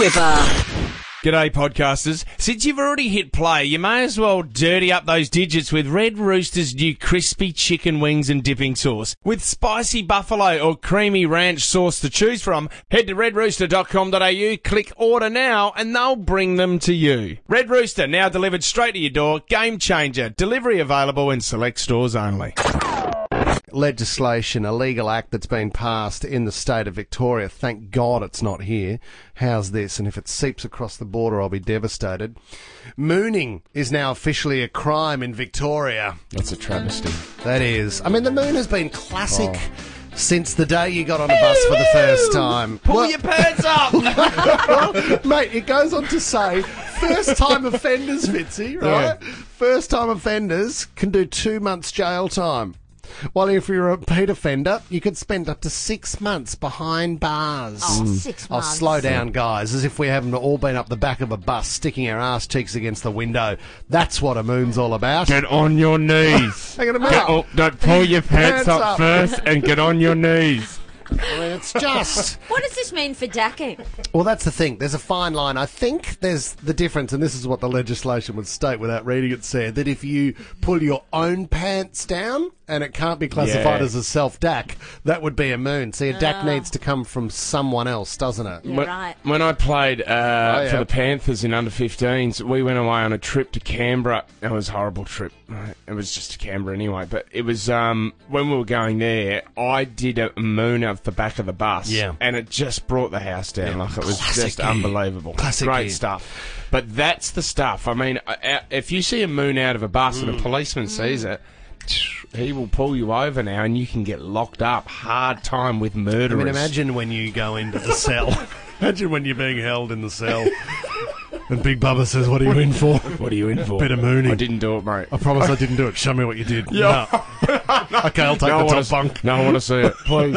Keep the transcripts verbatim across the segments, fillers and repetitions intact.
Whipper. G'day, podcasters. Since you've already hit play, you may as well dirty up those digits with Red Rooster's new crispy chicken wings and dipping sauce. With spicy buffalo or creamy ranch sauce to choose from, head to red rooster dot com dot a u, click order now, and they'll bring them to you. Red Rooster, now delivered straight to your door. Game changer. Delivery available in select stores only. Legislation, a legal act that's been passed in the state of Victoria. Thank God it's not here. How's this? And if it seeps across the border, I'll be devastated. Mooning is now officially a crime in Victoria. That's a travesty. That is. I mean, the moon has been classic oh. since the day you got on a bus for the first time. Pull well, your pants up! Mate, it goes on to say, first-time offenders, Fitzy, right? Yeah. First-time offenders can do two months jail time. While if you're a repeat offender, you could spend up to six months behind bars. Oh, six months. Oh, slow down, guys, as if we haven't all been up the back of a bus sticking our arse cheeks against the window. That's what a moon's all about. Get on your knees. Hang on a minute. Get, oh, don't pull your pants, Pants up, up. first and get on your knees. I mean, it's just... What does this mean for dacking? Well, that's the thing. There's a fine line. I think there's the difference, and this is what the legislation would state without reading it, said, that if you pull your own pants down and it can't be classified Yeah. as a self-dack, that would be a moon. See, a dack needs to come from someone else, doesn't it? Yeah, When, right. when I played uh, Oh, yeah. for the Panthers in under fifteens, we went away on a trip to Canberra. It was a horrible trip. It was just to Canberra anyway. But it was um, when we were going there, I did a moon off the back of the bus. Yeah. And it just brought the house down. Yeah. Like it was Classic just gear. unbelievable. Classic Great gear. stuff. But that's the stuff. I mean, uh, if you see a moon out of a bus Mm. and a policeman sees it, he will pull you over now and you can get locked up. Hard time with murderers. I mean, imagine when you go into the cell. Imagine when you're being held in the cell. And Big Bubba says, what are you in for? What are you in for? Bit of mooning. I didn't do it, mate. I promise I didn't do it. Show me what you did. Yeah. No. Okay, I'll take No, I the wanna top bunk. No, I want to see it, please.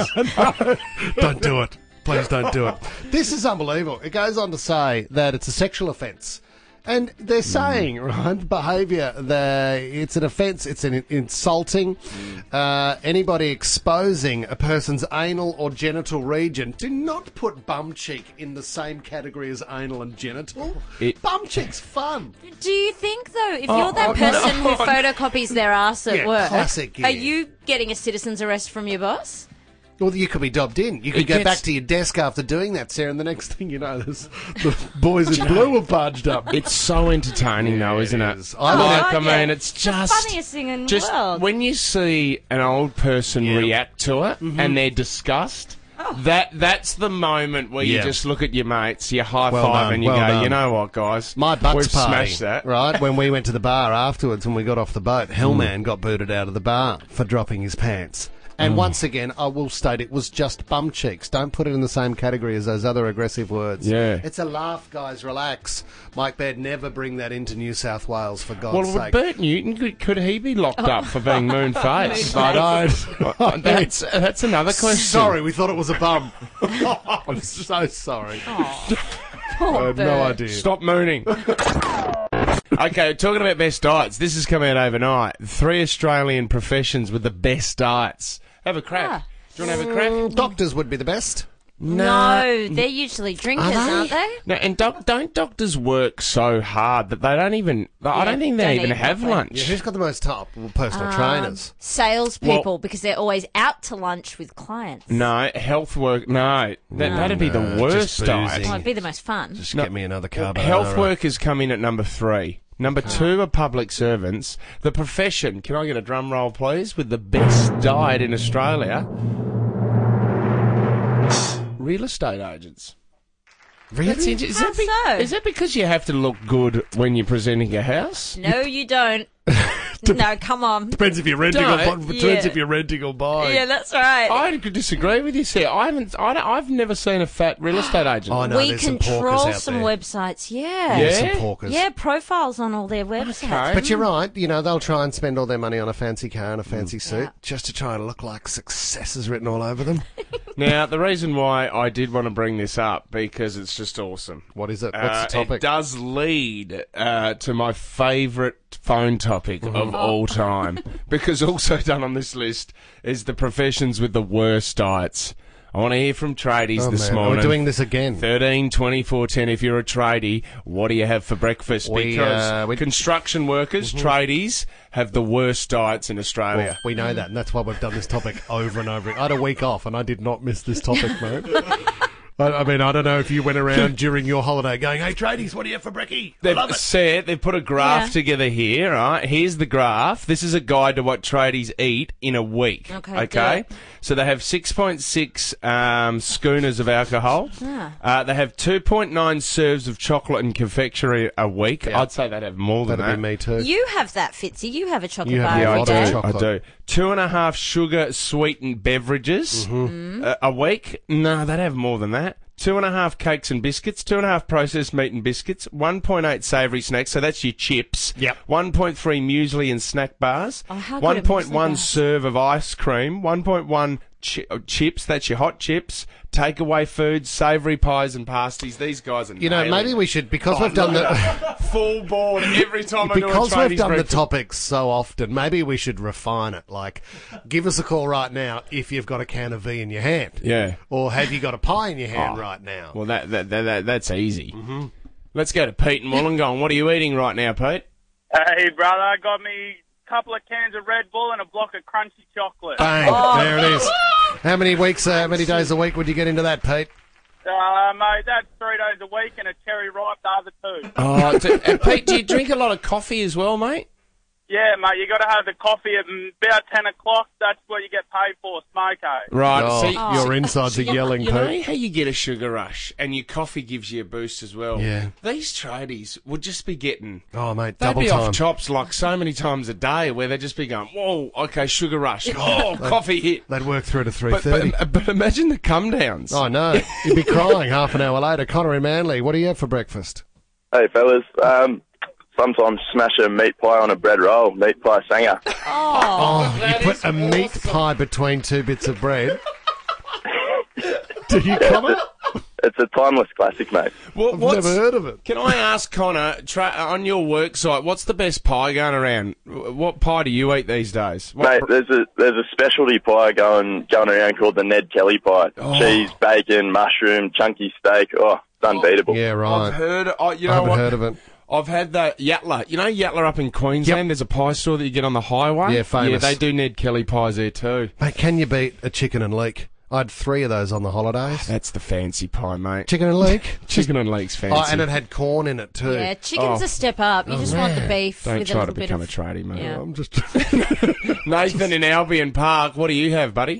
Don't do it. Please don't do it. This is unbelievable. It goes on to say that it's a sexual offence. And they're saying, right, behaviour, that it's an offence, it's an insulting. Uh, anybody exposing a person's anal or genital region, do not put bum cheek in the same category as anal and genital. It- bum cheek's fun. Do you think, though, if Oh, you're that oh, person no. who photocopies their ass at Yeah, work, classic, are yeah. you getting a citizen's arrest from your boss? Well, you could be dobbed in. You could It go gets- back to your desk after doing that, Sarah, and the next thing you know, there's, the boys in blue are barged up. It's so entertaining, though, isn't it? is. I like, like I it. mean, it's It's just the funniest thing in just the world. when you see an old person Yeah. react to it Mm-hmm. and they're disgust. That that's the moment where you Yeah. just look at your mates, you high Well five, done, and you well go, done. you know what, guys, My butts we've party, smashed that. right? When we went to the bar afterwards, when we got off the boat, Hellman got booted out of the bar for dropping his pants. And once again, I will state it was just bum cheeks. Don't put it in the same category as those other aggressive words. Yeah. It's a laugh, guys. Relax. Mike Baird, never bring that into New South Wales, for God's Well, sake. Bert Newton, could, could he be locked up for being moon faced? Moon I don't. that's that's another question. Sorry, we thought it was a bum. I'm so sorry. Poor I had no Bert. idea. Stop mooning. Okay, talking about best diets, this has come out overnight. Three Australian professions with the best diets. Have a crack. Ah. Do you want to have a crack? Mm, Doctors would be the best. No, they're usually drinkers, they? aren't they? No, and doc- don't doctors work so hard that they don't even... I don't think they don't even eat have properly. lunch. Yeah, who's got the most top personal Um, trainers? Salespeople, Well- because they're always out to lunch with clients. No, health work... No, that, that'd be the No, worst just diet. boozing. Well, it'd be the most fun. Just no. get me another Well, carbonara. health workers come in at number three. Number two are public servants. The profession, can I get a drum roll, please, with the best diet in Australia? Real estate agents. Really? That's inter- is, How that be- so? is that because you have to look good when you're presenting a house? No, you don't. No, come on. Depends if you're renting No, or bu- depends yeah. if you're renting or buying. Yeah, that's right. I could disagree with you, sir. I haven't. I don't, I've never seen a fat real estate agent. I know we there's some porkers control out some there. websites, yeah. There's Yeah? some porkers. Yeah, profiles on all their websites. Okay. But you're right, you know, they'll try and spend all their money on a fancy car and a fancy suit Yeah. just to try and look like success is written all over them. Now, the reason why I did want to bring this up because it's just awesome. What is it? What's Uh, the topic? It does lead uh, to my favourite phone topic of all time, because also done on this list is the professions with the worst diets. I want to hear from tradies Oh, this man, morning. we're doing this again. thirteen twenty-four ten. If you're a tradie, what do you have for breakfast? We, Because uh, we- construction workers, tradies, have the worst diets in Australia. Well, we know that, and that's why we've done this topic over and over. I had a week off, and I did not miss this topic, mate. I, I mean, I don't know if you went around during your holiday going, "Hey, tradies, what do you have for brekkie?" I They've love it. said they've put a graph Yeah. together here. Right, here's the graph. This is a guide to what tradies eat in a week. Okay, okay. do So they have six point six um, schooners of alcohol. Ah. Uh, they have two point nine serves of chocolate and confectionery a week. Yeah. I'd say they'd have more than That'd that. be me too. You have that, Fitzy. You have a chocolate You have bar a Yeah, I every lot do. of day. chocolate. I do. Two and a half sugar sweetened beverages uh, a week. No, they'd have more than that. Two and a half cakes and biscuits, two and a half processed meat and biscuits, one point eight savoury snacks, so that's your chips. Yep. one point three muesli and snack bars. Oh, how good are one point one muesli bars? serve of ice cream. one point one chi- uh, chips, that's your hot chips. Takeaway foods, savoury pies and pasties. These guys are You know, nailing maybe it. we should, because Oh, we've done no, the... no. Full board every time I do a Because tradies we've done breakfast. the topics so often, maybe we should refine it. Like, give us a call right now if you've got a can of V in your hand. Yeah. Or have you got a pie in your hand Oh. right now? Well, that, that, that, that that's easy. Mm-hmm. Let's go to Pete and Wollongong. What are you eating right now, Pete? Hey, brother, I got me a couple of cans of Red Bull and a block of crunchy chocolate. Bang, Oh. there it is. How many weeks, uh, how many days a week would you get into that, Pete? Uh, mate, that's three days a week and a cherry ripe the other two. Oh, do, and Pete, do you drink a lot of coffee as well, mate? Yeah, mate, you got to have the coffee at mm, about ten o'clock. That's what you get paid for, smoke, eh? Right. Oh, See, your insides are yelling, you Pete. know how you get a sugar rush and your coffee gives you a boost as well? Yeah. These tradies would just be getting... Oh, mate, They'd double be time. off chops like so many times a day where they'd just be going, whoa, okay, sugar rush. Oh, coffee hit. They'd work through to three But, thirty. but, but imagine the come downs. Oh, no. You'd be crying half an hour later. Connor and Manly, what do you have for breakfast? Hey, fellas. Um, sometimes smash a meat pie on a bread roll, meat pie sanger. Oh, you that put is a meat awesome. pie between two bits of bread. Do you comment? It's a timeless classic, mate. What, I've what's- never heard of it. Can I ask Connor, tra- on your work site, what's the best pie going around? What pie do you eat these days? What Mate, there's a there's a specialty pie going going around called the Ned Kelly pie. Oh. Cheese, bacon, mushroom, chunky steak. Oh, it's unbeatable. Yeah, I've right. heard, oh, you I know haven't what? heard of it. I've had the Yatla. You know Yatla up in Queensland? Yep. There's a pie store that you get on the highway? Yeah, famous. Yeah, they do Ned Kelly pies there too. Mate, can you beat a chicken and leek? I had three of those on the holidays. That's the fancy pie, mate. Chicken and leek? Chicken and leek's fancy. Oh, and it had corn in it too. Yeah, chicken's Oh. a step up. You just want the beef Don't with a try little to bit become of... a tradie, mate. Yeah. I'm just... Nathan in Albion Park, what do you have, buddy?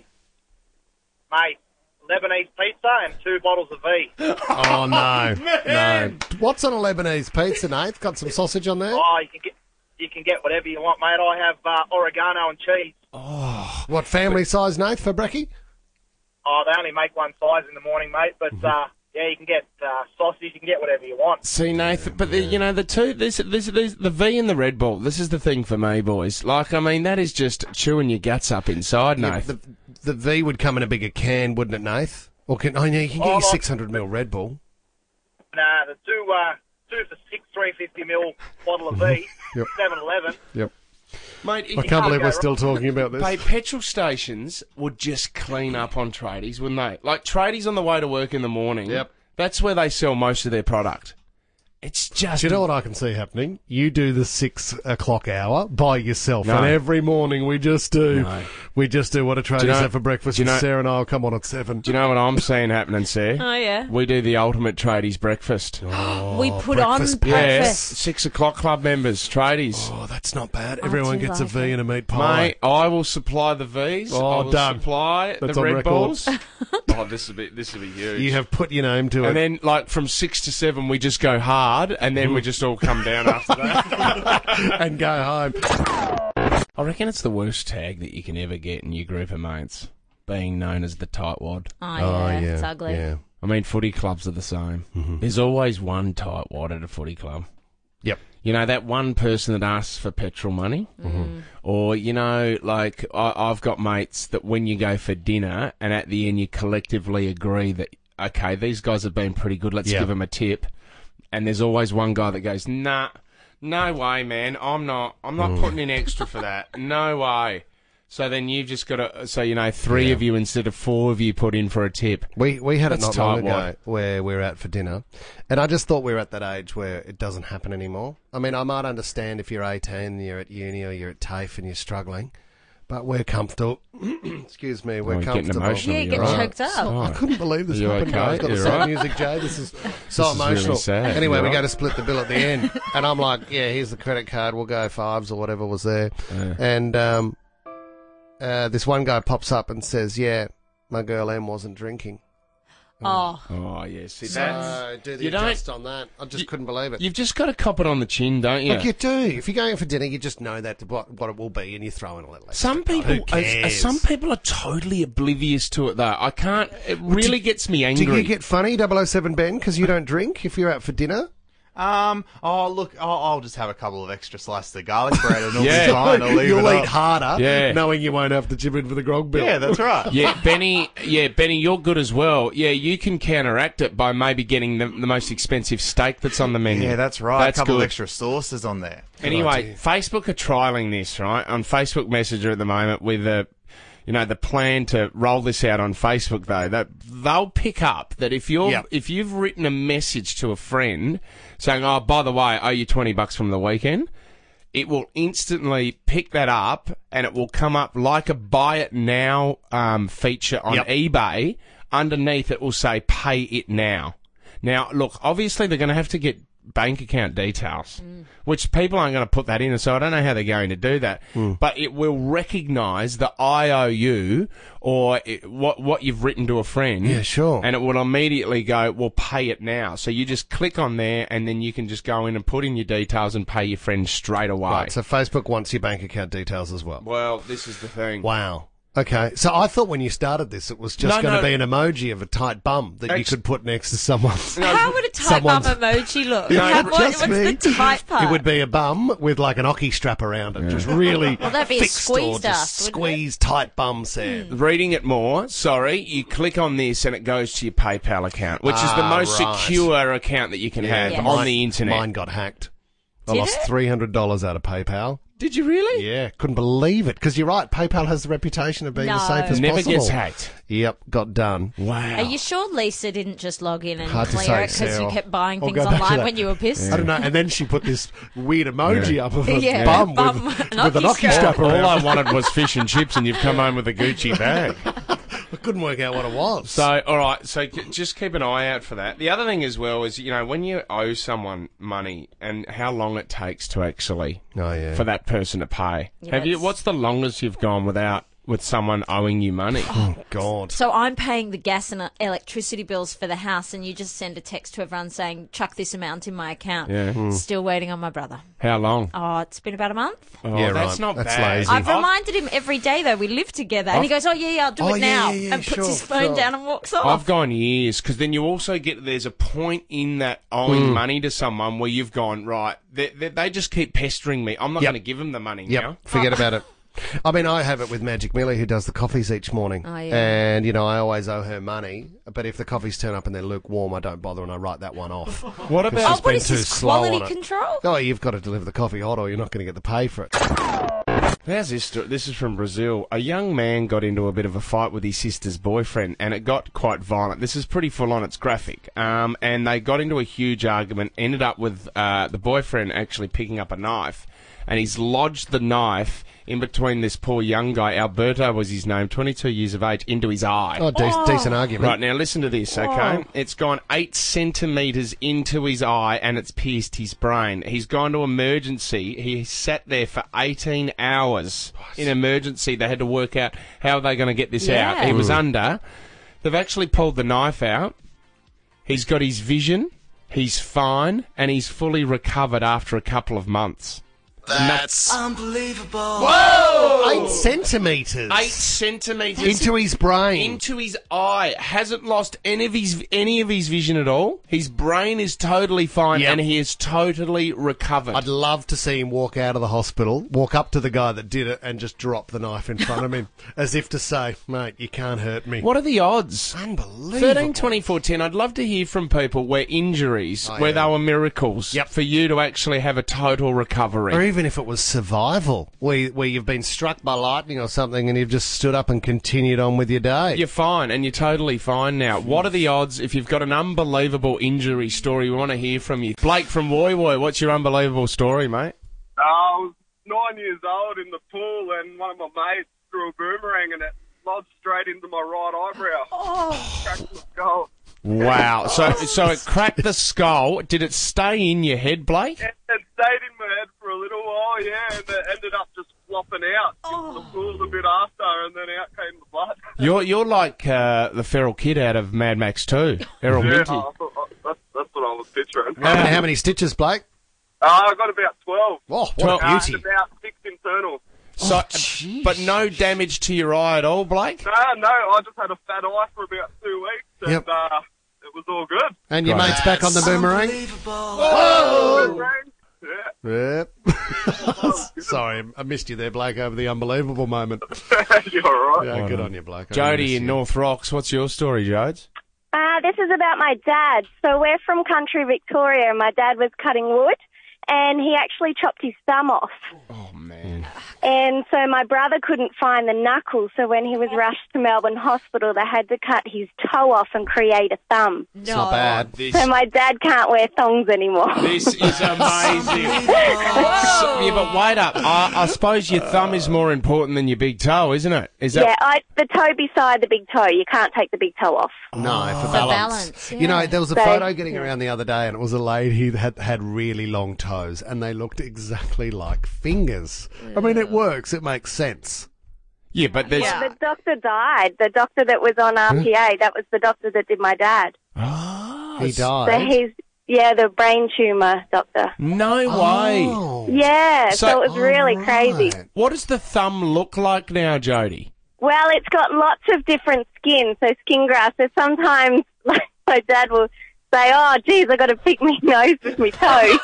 Mate, Lebanese pizza and two bottles of V. Oh, no. No. What's on a Lebanese pizza, Nate? Got some sausage on there? Oh, you can get you can get whatever you want, mate. I have uh, oregano and cheese. What family size, Nate, for brekkie? Oh, they only make one size in the morning, mate. But uh, yeah, you can get uh, sausage. You can get whatever you want. See, Nathan, but the, you know the two, this, this, this, the V and the Red Bull. This is the thing for me, boys. Like, I mean, that is just chewing your guts up inside, Nathan. The, the V would come in a bigger can, wouldn't it, Nath? Or can, oh, yeah, you can get Oh, your like- six hundred mil Red Bull. Nah, the two uh, two for six three fifty mil bottle of V. Yep. Seven Eleven. Yep. Mate, I can't believe go we're still talking about this. Hey, petrol stations would just clean up on tradies, wouldn't they? Like tradies on the way to work in the morning. Yep. That's where they sell most of their product. It's just. Do you know what I can see happening? You do the six o'clock hour by yourself, No. and every morning we just do, No. we just do what a tradies Do you know- have for breakfast. do you and know- Sarah and I'll come on at seven. Do you know what I'm seeing happening, Sarah? Oh, yeah. We do the ultimate tradies breakfast. we put on breakfast Yes, breakfast. six o'clock club members, tradies. Oh, that's not bad. Everyone do gets a like V it. and a meat pie. Mate, I will supply the V's. Oh, I will done. supply That's the on Red record. Bulls. Oh, this will be this will be huge. You have put your name to it. and then, like from six to seven, we just go hard, and then we just all come down after that. and go home. I reckon it's the worst tag that you can ever get in your group of mates, being known as the tightwad. Oh, yeah, it's ugly. Yeah. I mean, footy clubs are the same. There's always one tightwad at a footy club. Yep. You know, that one person that asks for petrol money. Or, you know, like, I, I've got mates that when you go for dinner and at the end you collectively agree that, okay, these guys have been pretty good, let's Yeah. give them a tip. And there's always one guy that goes, nah, no way, man, I'm not, I'm not putting in extra for that. No way. So then you've just got to, so, you know, three Yeah. of you instead of four of you put in for a tip. We we had it That's not long tight, ago White. where we were out for dinner, and I just thought we were at that age where it doesn't happen anymore. I mean, I might understand if you're eighteen, you're at uni or you're at TAFE and you're struggling, but we're comfortable. Excuse me, we're Oh, you're getting comfortable. emotional. Yeah, you're get right. choked up. I couldn't believe this Are you happened. okay? I've got the You're sad right. music, Jay. This is so is really emotional. sad. Anyway, You're we right. go to split the bill at the end, and I'm like, "Yeah, here's the credit card. We'll go fives or whatever was there." Yeah. And um, uh, this one guy pops up and says, "Yeah, my girl Em wasn't drinking." Oh, Oh, yeah. See, that's, So do the You don't- adjust on that. I just You- couldn't believe it. you've just got to cop it on the chin, don't you? Like you do. If you're going out for dinner, you just know that what, what it will be, and you throw in a little. Extra. Some people, Who uh, cares? some people are totally oblivious to it, though. I can't. It really gets me angry. Do you get funny, double oh seven Ben, because you don't drink if you're out for dinner? Um. Oh, look. I'll, I'll just have a couple of extra slices of garlic bread, and it'll Yeah. be fine. I'll leave You'll it eat up. harder, Yeah. knowing you won't have to chip in for the grog bill. Yeah, that's right. Yeah, Benny. Yeah, Benny, you're good as well. Yeah, you can counteract it by maybe getting the, the most expensive steak that's on the menu. Yeah, that's right. That's a couple good. of extra sauces on there. Anyway, idea. Facebook are trialing this, right, on Facebook Messenger at the moment with the, you know, the plan to roll this out on Facebook, though, that they'll pick up that if you're, Yep. if you've written a message to a friend saying, oh, by the way, I owe you twenty bucks from the weekend, it will instantly pick that up and it will come up like a buy it now um, feature on Yep. eBay. Underneath it will say pay it now. Now, look, obviously they're going to have to get bank account details, which people aren't going to put that in, so I don't know how they're going to do that. But it will recognise the I O U or it, what what you've written to a friend. Yeah, sure. And it will immediately go, well, pay it now. So you just click on there and then you can just go in and put in your details and pay your friend straight away. Right, so Facebook wants your bank account details as well. Well, this is the thing. Wow. Okay, so I thought when you started this, it was just No, going to no. be an emoji of a tight bum that you Actu- could put next to someone's. how would a tight bum someone's- emoji look? No, How- it- what- just what's me. the tight part? It would be a bum with like an hockey strap around it, just really Well, that'd be a fixed or squeeze just dust, wouldn't it? squeeze tight bum set. Reading it more, sorry, you click on this and it goes to your PayPal account, which is the Ah, most right. secure account that you can have Yes. on the internet. Mine got hacked. I Did lost it? three hundred dollars out of PayPal. Did you really? Yeah, couldn't believe it. Because you're right, PayPal has the reputation of being the No. safest Never possible. gets hacked. Yep, got done. Wow. Are you sure Lisa didn't just log in and Hard to clear say, it because you Sarah. kept buying I'll things go back to online that. when you were pissed? I don't know. And then she put this weird emoji up of a Yeah. bum, Bum with, with an with an hockey hockey strap strap. around. All I wanted was fish and chips, and you've come home with a Gucci bag. I couldn't work out what it was. So, all right. So, c- just keep an eye out for that. The other thing as well is, you know, when you owe someone money and how long it takes to actually oh, yeah. for that person to pay. Yeah, Have you? it's- What's the longest you've gone without with someone owing you money? Oh, God. So I'm paying the gas and uh, electricity bills for the house, and you just send a text to everyone saying, chuck this amount in my account. Yeah. Still waiting on my brother. How long? Oh, it's been about a month. Oh, Yeah, that's right. not That's bad. lazy. I've reminded him every day, though. We live together. And he goes, oh, yeah, yeah, I'll do Oh, it yeah, now. yeah, yeah, and puts sure, his phone sure. down and walks off. I've gone years because then you also get there's a point in that owing money to someone where you've gone right. They, they, they just keep pestering me. I'm not Yep. going to give them the money Yep, now. forget about it. I mean, I have it with Magic Millie, who does the coffees each morning. Oh, yeah. And, you know, I always owe her money. But if the coffees turn up and they're lukewarm, I don't bother and I write that one off. What She's oh, about? what been is too this, slow quality on it. control? Oh, you've got to deliver the coffee hot or you're not going to get the pay for it. How's this? sto- This is from Brazil. A young man got into a bit of a fight with his sister's boyfriend, and it got quite violent. This is pretty full on. It's graphic. Um, and they got into a huge argument. Ended up with uh, the boyfriend actually picking up a knife, and he's lodged the knife in between this poor young guy. Alberto was his name, twenty-two years of age, into his eye. Oh, de- decent argument. Right, now listen to this, okay? It's gone eight centimetres into his eye and it's pierced his brain. He's gone to emergency. He sat there for eighteen hours in emergency. They had to work out how they're going to get this out. Yeah. He was under. They've actually pulled the knife out. He's got his vision. He's fine. And he's fully recovered after a couple of months. That's Unbelievable. eight centimetres. Eight centimetres into his brain. into his eye. Hasn't lost any of his any of his vision at all. His brain is totally fine, Yep. and he is totally recovered. I'd love to see him walk out of the hospital, walk up to the guy that did it, and just drop the knife in front of him, as if to say, mate, you can't hurt me. What are the odds? Unbelievable. Thirteen twenty four ten. I'd love to hear from people where injuries, Oh, where yeah. they were miracles, Yep. for you to actually have a total recovery. Or even even if it was survival, where, where you've been struck by lightning or something and you've just stood up and continued on with your day. You're fine, and you're totally fine now. What are the odds if you've got an unbelievable injury story? We want to hear from you. Blake from Woy Woy, what's your unbelievable story, mate? I was nine years old in the pool, and one of my mates threw a boomerang, and it lodged straight into my right eyebrow. Oh. Cracked the skull. Wow. So so it cracked the skull. Did it stay in your head, Blake? It, it stayed in my head for a little while, yeah, and it ended up just flopping out into the pool a bit after, and then out came the blood. You're you're like uh, the feral kid out of Mad Max two, Errol Yeah, Minty. I thought, oh, that's, that's what I was picturing. How, many, how many stitches, Blake? Uh, I got about twelve. Oh, what Twelve. a Uh, beauty. and about six internal. So, jeez. but no damage to your eye at all, Blake? No, no, I just had a fat eye for about two weeks, and Yep. uh, it was all good. And your Right. mate's back on the boomerang? Boomerang. Yeah. Yep. Sorry, I missed you there, Blake, over the unbelievable moment. You're all right. Yeah, good on you, Blake. I miss Jody in you. North Rocks, what's your story, Jodes? Uh, this is about my dad. So we're from country Victoria, and my dad was cutting wood, and he actually chopped his thumb off. Oh, man. And so my brother couldn't find the knuckle, so when he was rushed to Melbourne Hospital, they had to cut his toe off and create a thumb. It's not bad. This, So my dad can't wear thongs anymore. this is amazing. So- yeah, but wait up. I, I suppose your thumb is more important than your big toe, isn't it? Is that? Yeah, I, the toe beside the big toe. You can't take the big toe off. No, for For balance. balance, You know, yeah. there was a So- photo getting around the other day, and it was a lady that had, had really long toes, and they looked exactly like fingers. I mean, it works. It makes sense. Yeah, but there's. Yeah. The doctor died. The doctor that was on R P A, that was the doctor that did my dad. Oh, He So died. he's, yeah, the brain tumour doctor. no way. Oh. Yeah, so, So- it was really crazy. Right. What does the thumb look like now, Jody? Well, it's got lots of different skin, so skin graft. So sometimes like, my dad will say, oh, geez, I got to pick my nose with my toe.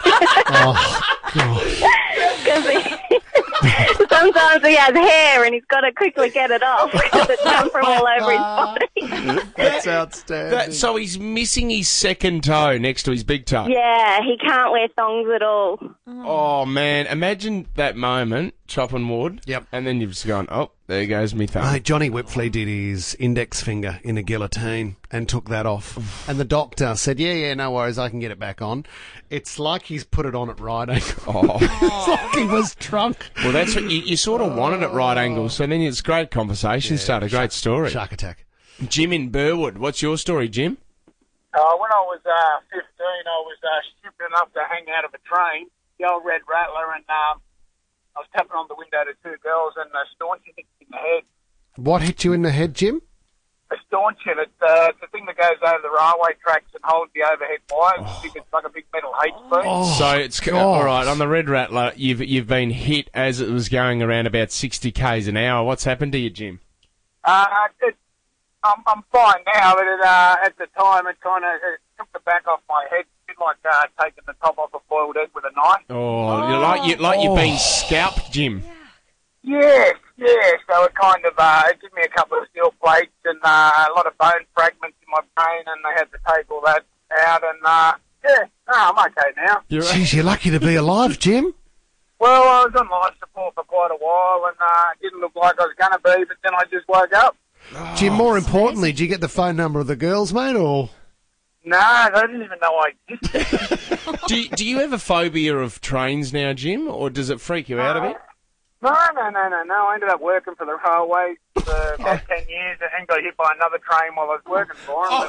Oh, gosh. 'Cause he, sometimes he has hair and he's got to quickly get it off because it's come from all over his body. That's outstanding. That, so he's missing his second toe next to his big toe. Yeah, he can't wear thongs at all. Oh, man. Imagine that moment, chopping wood. Yep. And then you've just gone, oh, there goes me thumb. Mate, Johnny Whipfley did his index finger in a guillotine and took that off. And the doctor said, yeah, yeah, no worries, I can get it back on. It's like he's put it on at right angles. Oh. It's like he was drunk. Well, that's what you, you sort of wanted at right angles, so then it's great conversation starter, great story. Shark attack. Jim in Burwood, what's your story, Jim? Uh, when I was uh, fifteen, I was uh, stupid enough to hang out of a train, the old Red Rattler, and um, I was tapping on the window to two girls, and a staunchion hit me in the head. What hit you in the head, Jim? A staunchion, it's, uh, it's the thing that goes over the railway tracks and holds the overhead wires. Oh. It's, it's like a big metal H beam. So it's God. all right on the Red Rattler. You've you've been hit as it was going around about sixty k's an hour. What's happened to you, Jim? Uh, it, I'm, I'm fine now, but it, uh, at the time it kind of took the back off my head. It's like uh, taking the top off a boiled egg with a knife. Oh, you're like you like you've been scalped, Jim. Yes, yes. So it kind of uh, it gave me a couple of steel plates and uh, a lot of bone fragments in my brain, and they had to take all that out. And uh, yeah, no, I'm okay now. You're Jeez, you're lucky to be alive, Jim. Well, I was on life support for quite a while, and uh, it didn't look like I was going to be. But then I just woke up. Jim, more importantly, did you get the phone number of the girls, mate, or...? No, they didn't even know I existed. do you, do you have a phobia of trains now, Jim, or does it freak you out a bit? No, no, no, no, no. I ended up working for the railway for about ten years and got hit by another train while I was working for them.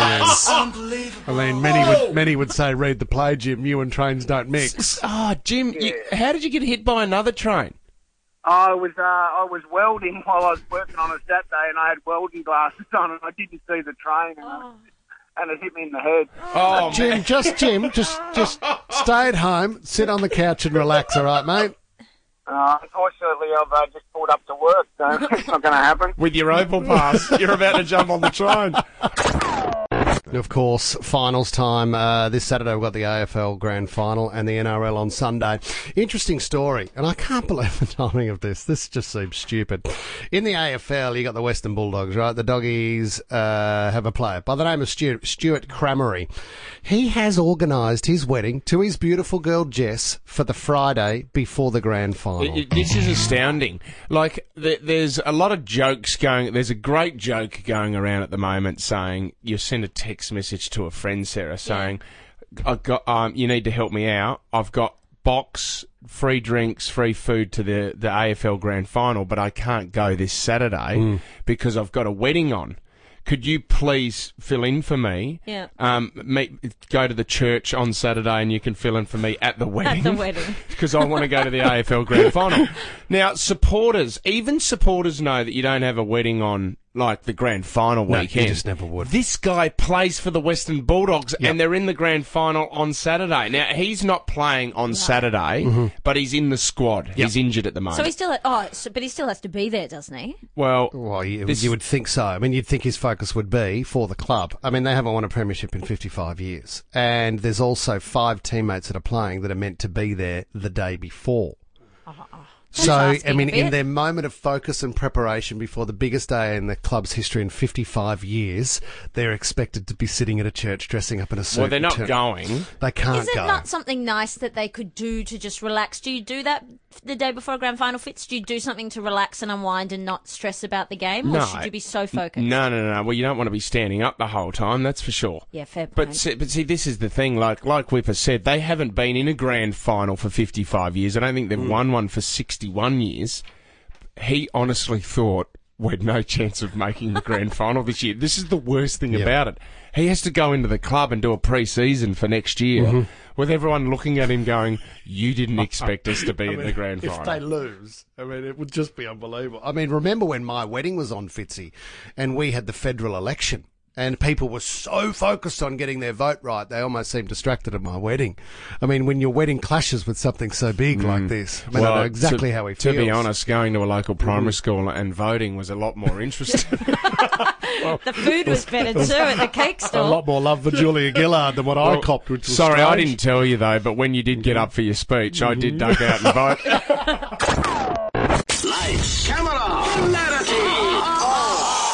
But, um, I mean, many would many would say, read the play, Jim. You and trains don't mix. Oh, Jim, you, how did you get hit by another train? I was uh, I was welding while I was working on a Saturday, and I had welding glasses on, and I didn't see the train, and, I, and it hit me in the head. Oh, Jim, man. just Jim, just just stay at home, sit on the couch and relax, all right, mate? Uh, unfortunately, I've uh, just pulled up to work, so it's not going to happen. With your Opal pass, you're about to jump on the train. Of course, finals time. Uh, this Saturday we've got the A F L Grand Final and the N R L on Sunday. Interesting story, and I can't believe the timing of this. This just seems stupid. In the A F L, you got the Western Bulldogs, right? The Doggies uh, have a player by the name of Stuart, Stuart Cramery. He has organised his wedding to his beautiful girl Jess for the Friday before the Grand Final. It- it- this is astounding. Like, th- there's a lot of jokes going. There's a great joke going around at the moment saying you send a text message to a friend, Sarah, saying, "I've got, um, you need to help me out. I've got box, free drinks, free food to the the A F L Grand Final, but I can't go this Saturday because I've got a wedding on. Could you please fill in for me? Yeah. Um, meet, go to the church on Saturday and you can fill in for me at the wedding. At the wedding. Because I want to go to the A F L Grand Final." Now, supporters, even supporters know that you don't have a wedding on, like, the Grand Final No, weekend. you just never would. This guy plays for the Western Bulldogs Yep. and they're in the Grand Final on Saturday. Now, he's not playing on Saturday, Mm-hmm. but he's in the squad. He's injured at the moment. So he still, oh, so, but he still has to be there, doesn't he? well, Well, you, This- you would think so. I mean, you'd think his focus would be for the club. I mean, they haven't won a premiership in fifty-five years. And there's also five teammates that are playing that are meant to be there the day before. So, asking I mean, a in bit. their moment of focus and preparation before the biggest day in the club's history in fifty-five years, they're expected to be sitting at a church dressing up in a suit. well, they're not and turn- going. They can't Is it go. not something nice that they could do to just relax? Do you do that the day before a grand final, Fitz? Do you do something to relax and unwind and not stress about the game? Or No. should you be so focused? No, no, no, no. Well, you don't want to be standing up the whole time, that's for sure. Yeah, fair point. But see, but see, this is the thing. Like like Whipper said, they haven't been in a grand final for fifty-five years. I don't think they've won one for sixty-one years. He honestly thought we'd no chance of making the grand final this year. This is the worst thing Yeah. about it. He has to go into the club and do a pre-season for next year with everyone looking at him going, "You didn't expect us to be in the grand If final." they lose, I mean, it would just be unbelievable. I mean, remember when my wedding was on, Fitzy, and we had the federal election, and people were so focused on getting their vote right, they almost seemed distracted at my wedding. I mean, when your wedding clashes with something so big like this, I mean, I know exactly to, how he to feels. be honest, going to a local primary school and voting was a lot more interesting. The food was better too at the cake a store. lot more love for Julia Gillard than what I Well, copped, which was sorry, I strange. didn't tell you though, but when you did get up for your speech, I did duck out and vote. Lights, camera, hilarity. Oh,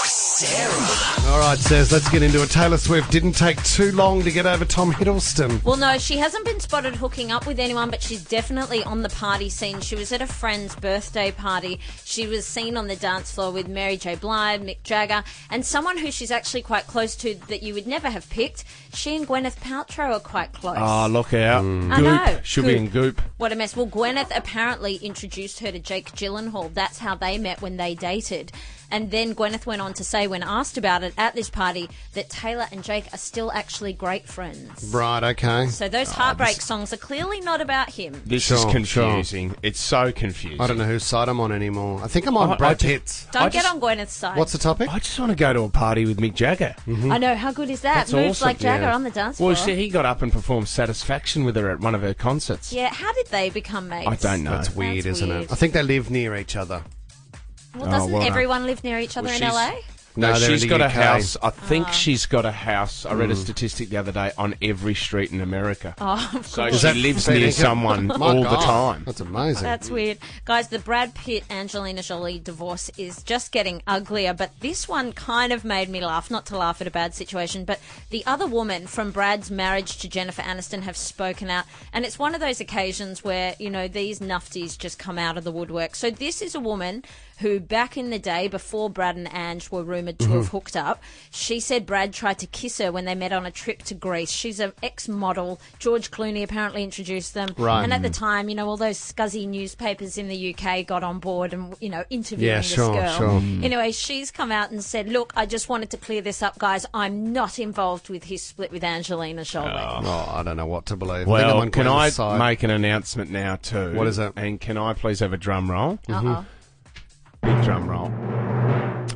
Sarah. All right, Says, let's get into it. Taylor Swift didn't take too long to get over Tom Hiddleston. Well, no, she hasn't been spotted hooking up with anyone, but she's definitely on the party scene. She was at a friend's birthday party. She was seen on the dance floor with Mary J. Blige, Mick Jagger, and someone who she's actually quite close to that you would never have picked. She and Gwyneth Paltrow are quite close. Oh, look out. I know. She'll be in goop. What a mess. Well, Gwyneth apparently introduced her to Jake Gyllenhaal. That's how they met when they dated. And then Gwyneth went on to say, when asked about it at this party, that Taylor and Jake are still actually great friends. Right, okay. So those heartbreak songs are clearly not about him. This Sure, is confusing. It's so confusing. I don't know whose side I'm on anymore. I think I'm on I- I Brad just- Pitt's. Don't I get just- on Gwyneth's side. What's the topic? I just want to go to a party with Mick Jagger. I know, how good is that? That's Moves awesome, like Jagger yeah. on the dance floor. Well, see, he got up and performed Satisfaction with her at one of her concerts. Yeah, how did they become mates? I don't know. That's weird, That's isn't weird. it? I think they live near each other. Well, doesn't well, no. everyone live near each other Well, in she's- L A? No, No, they're in she's the got U a K. house. I think Ah. she's got a house. I read a statistic the other day on every street in America. Oh, of So course. she that lives fair near income? someone My all the God, time. That's amazing. That's weird. Guys, the Brad Pitt Angelina Jolie divorce is just getting uglier, but this one kind of made me laugh. Not to laugh at a bad situation, but the other woman from Brad's marriage to Jennifer Aniston have spoken out, and it's one of those occasions where, you know, these nufties just come out of the woodwork. So this is a woman who, back in the day, before Brad and Ange were rumoured to have hooked up, she said Brad tried to kiss her when they met on a trip to Greece. She's an ex-model. George Clooney apparently introduced them. Right. And at the time, you know, all those scuzzy newspapers in the U K got on board and, you know, interviewing Yeah, this sure, girl. sure. Anyway, she's come out and said, look, I just wanted to clear this up, guys. I'm not involved with his split with Angelina Jolie. Oh, I don't know what to believe. I think I'm Well, on can I Gwyneth's side. make an announcement now too? What is it? And can I please have a drum roll? Uh-oh. Big drum roll.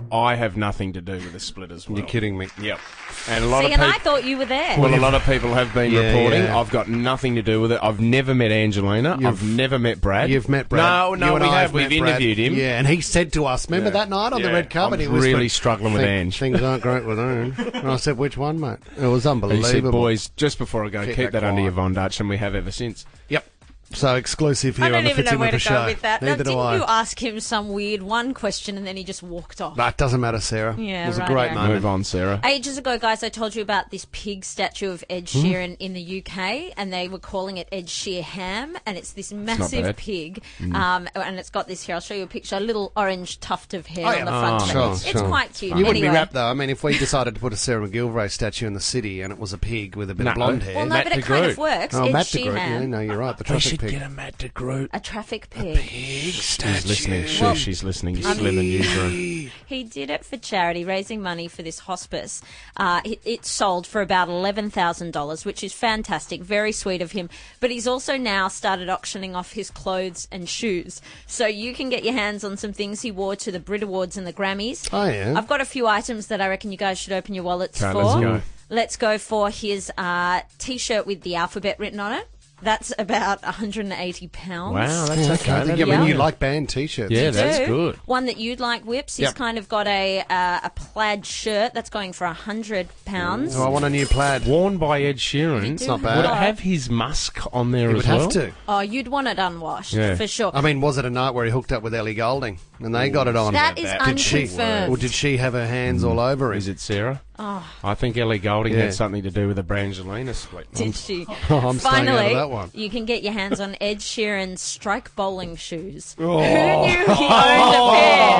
I have nothing to do with the split as well. You're kidding me. Yep. And a lot See, of and people. I thought you were there. Well, a lot of people have been Yeah, reporting. yeah. I've got nothing to do with it. I've never met Angelina. You've- I've never met Brad. You've met Brad. No, no, You and we I have. We've met Brad. interviewed him. Yeah, and he said to us, remember Yeah. that night on the Yeah. red carpet? I'm he whispered, really struggling with "Think- Ange." Things aren't great with Ange. And I said, which one, mate? It was He unbelievable. said, boys, just before I go, Keep keep, that that, under quiet. your Von Dutch, and we have ever since. Yep. So exclusive here I don't on the even know Fitzsimmons where to show. go with that. Now, Neither do didn't I. you ask him some weird one question and then he just walked off? That doesn't matter, Sarah. Yeah, it was right, a great right. moment. Move on, Sarah. Ages ago, guys, I told you about this pig statue of Ed Hmm? Sheeran in the U K, and they were calling it Ed Sheerham, and it's this massive bad. pig, Hmm. um, and it's got this here. I'll show you a picture, a little orange tuft of hair Oh, on yeah. the front. Oh, of it. sure, it's, sure. it's quite cute. You wouldn't anyway. be wrapped, though. I mean, if we decided to put a Sarah McGilvray statue in the city and it was a pig with a bit No. of blonde hair. Well, no, Matt but it DeGroot. kind of works. oh, Ed Matt DeGroot. Yeah, Sheerham, no, you're right. The We traffic should pig. get a Matt DeGroot. a traffic pig. She's listening. She, Well- she's listening. She's still in the newsroom. He did it for charity, raising money for this hospice. Uh, it, it sold for about eleven thousand dollars, which is fantastic. Very sweet of him. But he's also now started auctioning off his clothes and shoes. So you can get your hands on some things he wore to the Brit Awards and the Grammys. Oh, yeah. I've got a few items that I reckon you guys should open your wallets Okay, for. let's go. Let's go for his uh, T-shirt with the alphabet written on it. That's about one hundred eighty pounds. Wow, that's Yeah, okay. okay. That Yeah, I is- mean, you like band T-shirts. Yeah, You that's do. good. One that you'd like, Whips. He's Yep. kind of got a uh, a plaid shirt that's going for a hundred pounds. Oh, I want a new plaid. Worn by Ed Sheeran. It's not Would bad. it have his musk on there You as would well? have to. Oh, you'd want it unwashed Yeah. for sure. I mean, was it a night where he hooked up with Ellie Goulding and they got it on? That is Did she, unconfirmed. or did she have her hands all over him? Is it Sarah? Oh. I think Ellie Goulding Yeah. had something to do with the Brangelina split. Did she? Oh, I'm staying out Finally, of that one. you can get your hands on Ed Sheeran's strike bowling shoes. Oh. Who knew he owned a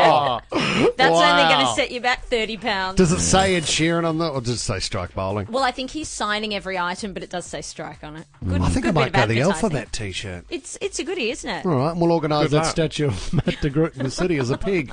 pair? That's only Wow. going to set you back thirty pounds. Does it say Ed Sheeran on that, or does it say strike bowling? Well, I think he's signing every item, but it does say strike on it. Good, I think good I bit might of go the advertising. alphabet T-shirt. It's it's a goodie, isn't it? All right, and we'll organise Good that luck. statue of Matt DeGroot in the city as a pig.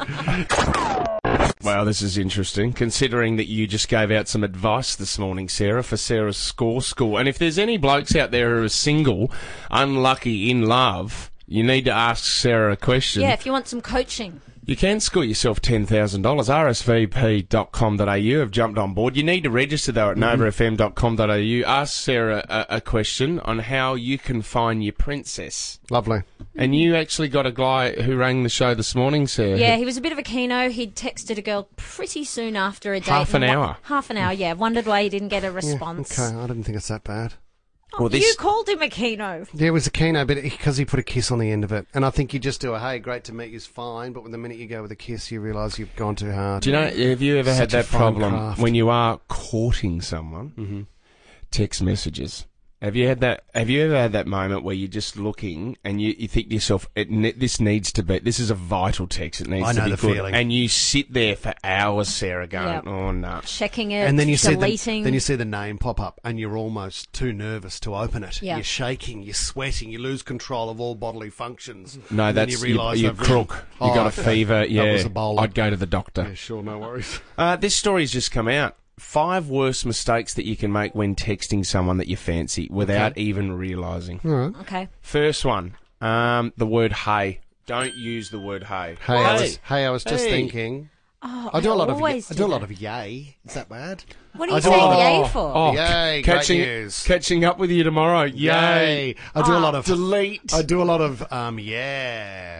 Wow, this is interesting, considering that you just gave out some advice this morning, Sarah, for Sarah's score school. And if there's any blokes out there who are single, unlucky, in love, you need to ask Sarah a question. Yeah, if you want some coaching. You can score yourself ten thousand dollars. R S V P dot com dot a u have jumped on board. You need to register, though, at nova f m dot com dot a u. Ask Sarah a, a question on how you can find your princess. Lovely. And you actually got a guy who rang the show this morning, Sarah. Yeah, he was a bit of a keno. He'd texted a girl pretty soon after a date. Half an and wa- hour. Half an hour, yeah. Wondered why he didn't get a Yeah, response. okay, I didn't think it's that bad. Oh, Well, this- You called him a keno. Yeah, it was a keno, but because he put a kiss on the end of it. And I think you just do a, hey, great to meet you's fine, but when the minute you go with a kiss, you realise you've gone too hard. Do you know, have you ever had Such a that fine problem craft. when you are courting someone, Mm-hmm. text messages? Have you had that? Have you ever had that moment where you're just looking and you, you think to yourself, it, ne- "This needs to be. This is a vital text. It needs I to know be the good." feeling. And you sit there for hours, Sarah, going, Yep. "Oh no." Checking it, And then you see the, deleting. then you see the name pop up, and you're almost too nervous to open it. Yeah. You're shaking, you're sweating, you lose control of all bodily functions. No, And then that's you you, realise you I've crook. written- You Oh, got a okay. fever. Yeah, That was a bowler. I'd go to the doctor. Yeah, sure, no worries. Uh, this story's just come out. Five worst mistakes that you can make when texting someone that you fancy without even realising. All right. Okay. First one, um, the word "hey." Don't use the word "hey." Hey, I was, hey, I was just Hey. thinking. Oh, I do a lot of. always I do a lot that. of yay. Is that bad? What are I you do a lot of- saying yay for? Oh, Yay, catching great news. catching up with you tomorrow. Yay! Yay! I do a lot of delete. I do a lot of um yeah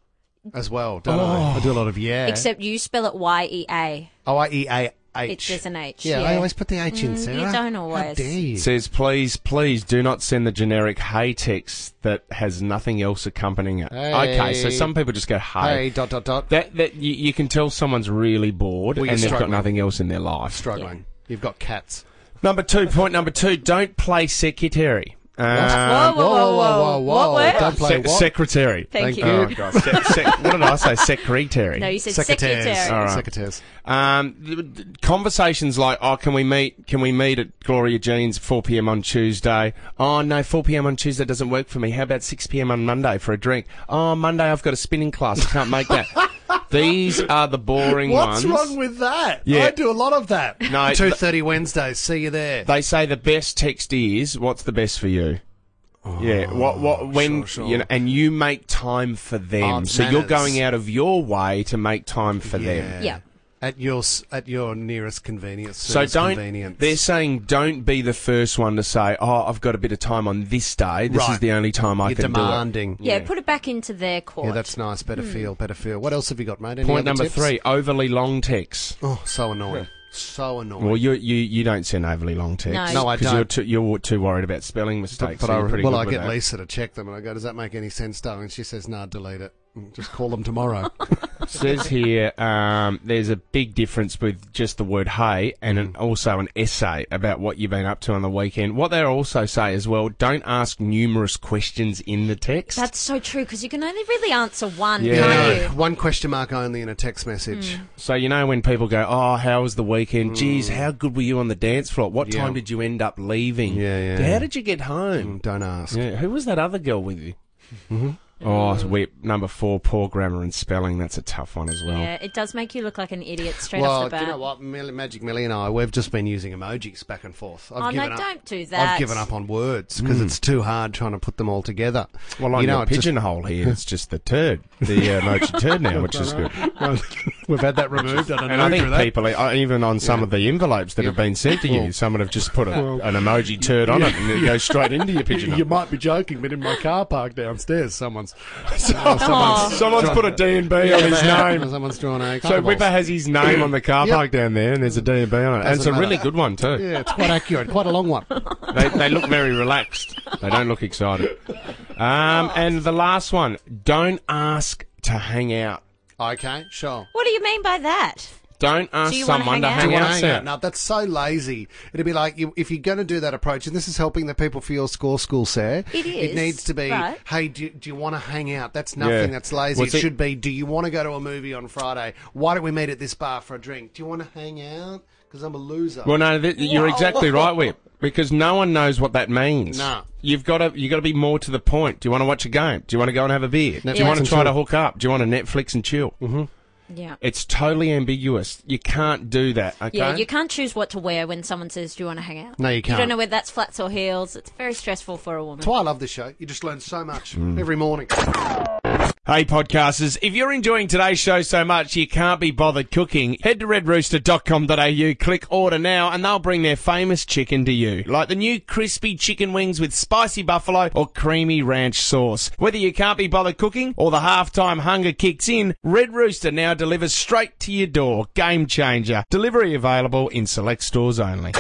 as well, don't I? I do a lot of yeah. Except you spell it Y E A. oh, I E A It, H. there's an H. Yeah, Yeah, I always put the H in, Mm, Sarah. you don't How always. dare you? Says, please, please do not send the generic "hey" text that has nothing else accompanying it. Hey. Okay, so some people just go Hey, dot dot dot. That that you, you can tell someone's really bored Well, you're and they've got struggling. nothing else in their life. Struggling. You've got cats. Number two, point number two, don't play secretary. Uh, Whoa, whoa, whoa, whoa. What word? Don't play se- what? secretary. Thank, Thank you. Oh, God. Se- se- what did I say? Secretary. No, you said Secretaries. secretary. All right. Secretaries. Um, th- th- conversations like, oh, can we meet? Can we meet at Gloria Jean's four p.m. on Tuesday? Oh no, four p.m. on Tuesday doesn't work for me. How about six p.m. on Monday for a drink? Oh, Monday I've got a spinning class. I can't make that. These are the boring What's ones. wrong with that? Yeah. I do a lot of that. No, Two thirty Wednesdays. See you there. They say the best text is, "What's the best for you?" yeah, what what when sure, sure. you know, and you make time for them. Oh, it's so you're manners. going out of your way to make time for Yeah. them. Yeah. at your s- at your nearest convenience. So service don't. Convenience. They're saying don't be the first one to say, "Oh, I've got a bit of time on this day. This Right. is the only time I You're can demanding. Yeah, put it back into their court. Yeah, that's nice. Better feel, better feel. What else have you got, mate? Any do it." Point other number tips? three: overly long texts. Oh, so annoying. So annoying. Well, you you you don't send overly long texts. No. No, I because you're don't. too, you're too worried about spelling mistakes. But so I, you're pretty well, good I with get that. Lisa to check them, and I go, "Does that make any sense, darling?" And she says, "Nah, delete it. Just call them tomorrow." Says here, um, there's a big difference with just the word "hey" and an, also an essay about what you've been up to on the weekend. What they also say as well: don't ask numerous questions in the text. That's so true, because you can only really answer one, Yeah. can't you? One question mark only in a text message. So you know when people go, "Oh, how was the weekend? Geez, how good were you on the dance floor? What Yeah. time did you end up leaving? Yeah, yeah. How did you get home? Mm, Don't ask. Yeah, who was that other girl with you?" Oh, we, number four, poor grammar and spelling. That's a tough one as well. Yeah, it does make you look like an idiot straight Well, off the bat. do you know what? Mill- Magic Millie and I, we've just been using emojis back and forth. I've Oh, no, given up, don't do that. I've given up on words because it's too hard trying to put them all together. Well, on you know, your it just- pigeonhole here, it's just the turd, the uh, emoji turd now, which is good. We've had that removed. I don't And know I think through that. people, uh, even on some of the envelopes that have been sent to you, someone have just put a, an emoji turd on it and it goes straight into your pigeonhole. You might be joking, but in my car park downstairs, someone's someone's someone's put a D and B on his name. Someone's drawn a. So Whipper has his name on the car Yep. park down there, and there's a D and B on it. And it's a Doesn't really matter. good one, too. Yeah, it's quite accurate. Quite a long one. They, they look very relaxed. They don't look excited. Um, and the last one, don't ask to hang out. Okay, sure. What do you mean by that? Don't ask Do you wanna someone hang to out? hang Do you out. wanna hang out? Sam. No, that's so lazy. It'd be like you, if you're going to do that approach, and this is helping the people for your score school, Sarah. It It is, needs to be, right. hey, do, do you want to hang out? That's nothing. Yeah. That's lazy. What's it it- should be, do you want to go to a movie on Friday? Why don't we meet at this bar for a drink? Do you want to hang out? Because I'm a loser. Well, no, th- you're exactly right, Whip. Because no one knows what that means. No. You've got to you got to be more to the point. Do you want to watch a game? Do you want to go and have a beer? Do you Netflix want to and try chill. to hook up? Do you want to Netflix and chill? Mm-hmm. Yeah. It's totally ambiguous. You can't do that. Okay. Yeah, you can't choose what to wear when someone says, do you want to hang out? No, you You can't. don't know whether that's flats or heels. It's very stressful for a woman. That's why I love this show. You just learn so much Mm. every morning. Hey podcasters, if you're enjoying today's show so much you can't be bothered cooking, head to red rooster dot com dot a u, click order now and they'll bring their famous chicken to you. Like the new crispy chicken wings with spicy buffalo or creamy ranch sauce. Whether you can't be bothered cooking or the halftime hunger kicks in, Red Rooster now delivers straight to your door. Game changer. Delivery available in select stores only.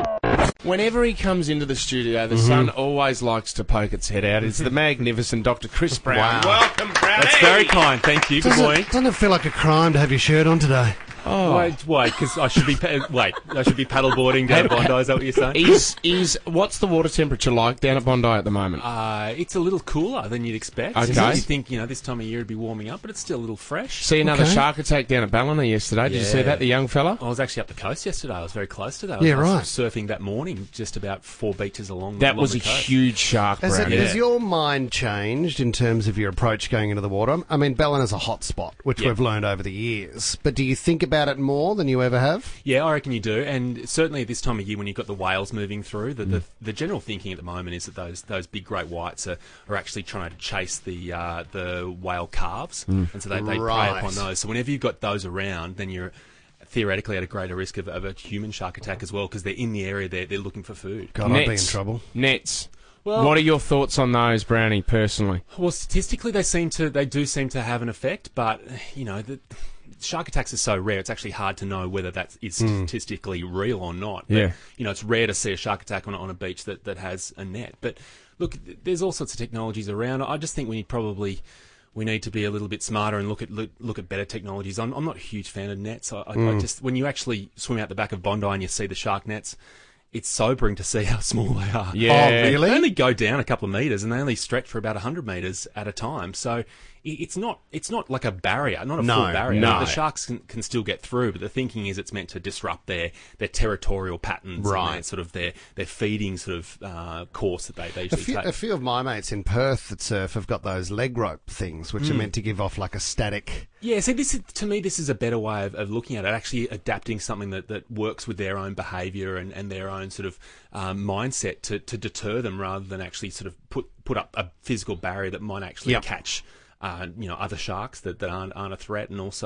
Whenever he comes into the studio, the Mm-hmm. sun always likes to poke its head out. It's the magnificent Doctor Chris Brown. Wow. Welcome, Brownie! That's very kind, thank you. Good Doesn't morning. it, doesn't it feel like a crime to have your shirt on today? Oh. Wait, wait, because I should be pa- wait, I should be paddleboarding down at Bondi. Is that what you're saying? Is is what's the water temperature like down at Bondi at the moment? Uh, it's a little cooler than you'd expect. Okay. You think, you know, this time of year it'd be warming up, but it's still a little fresh. See another Okay. shark attack down at Ballina yesterday. Did you see Yeah. that, the young fella? I was actually up the coast yesterday. I was very close to that. I was, Yeah, I was right. surfing that morning, just about four beaches along. That along was the a coast. huge shark, Has, it, Brownie. has your mind changed in terms of your approach going into the water? I mean, Ballina's a hot spot, which Yeah. we've learned over the years. But do you think about it more than you ever have? Yeah, I reckon you do, and certainly at this time of year when you've got the whales moving through, the Mm. the, the general thinking at the moment is that those those big great whites are, are actually trying to chase the uh, the whale calves, and so they, they Right. prey upon those. So whenever you've got those around, then you're theoretically at a greater risk of, of a human shark attack as well, because they're in the area, they're, they're looking for food. God, I'd be in Nets. trouble. Nets. Well- what are your thoughts on those, Brownie, personally? Well, statistically, they seem to they do seem to have an effect, but you know the. Shark attacks are so rare; it's actually hard to know whether that is statistically real or not. But, Yeah. you know, it's rare to see a shark attack on, a- on a beach that, that has a net. But look, th- there's all sorts of technologies around. I just think we need probably we need to be a little bit smarter and look at look, look at better technologies. I'm, I'm not a huge fan of nets. I, I, I just when you actually swim out the back of Bondi and you see the shark nets, it's sobering to see how small they are. Yeah. Oh, really? They only go down a couple of metres and they only stretch for about one hundred metres at a time. So i- it's not it's not like a barrier, not a No, full barrier. no. The sharks can, can still get through, but the thinking is it's meant to disrupt their, their territorial patterns and Right. their, sort of their, their feeding sort of uh, course that they, they A usually few, take. a few of my mates in Perth that surf have got those leg rope things, which are meant to give off like a static. Yeah, see, this is, to me, this is a better way of, of looking at it, actually adapting something that, that works with their own behaviour and, and their own sort of um, mindset to, to deter them rather than actually sort of put, put up a physical barrier that might actually Yep. catch uh, you know, other sharks that, that aren't, aren't a threat, and also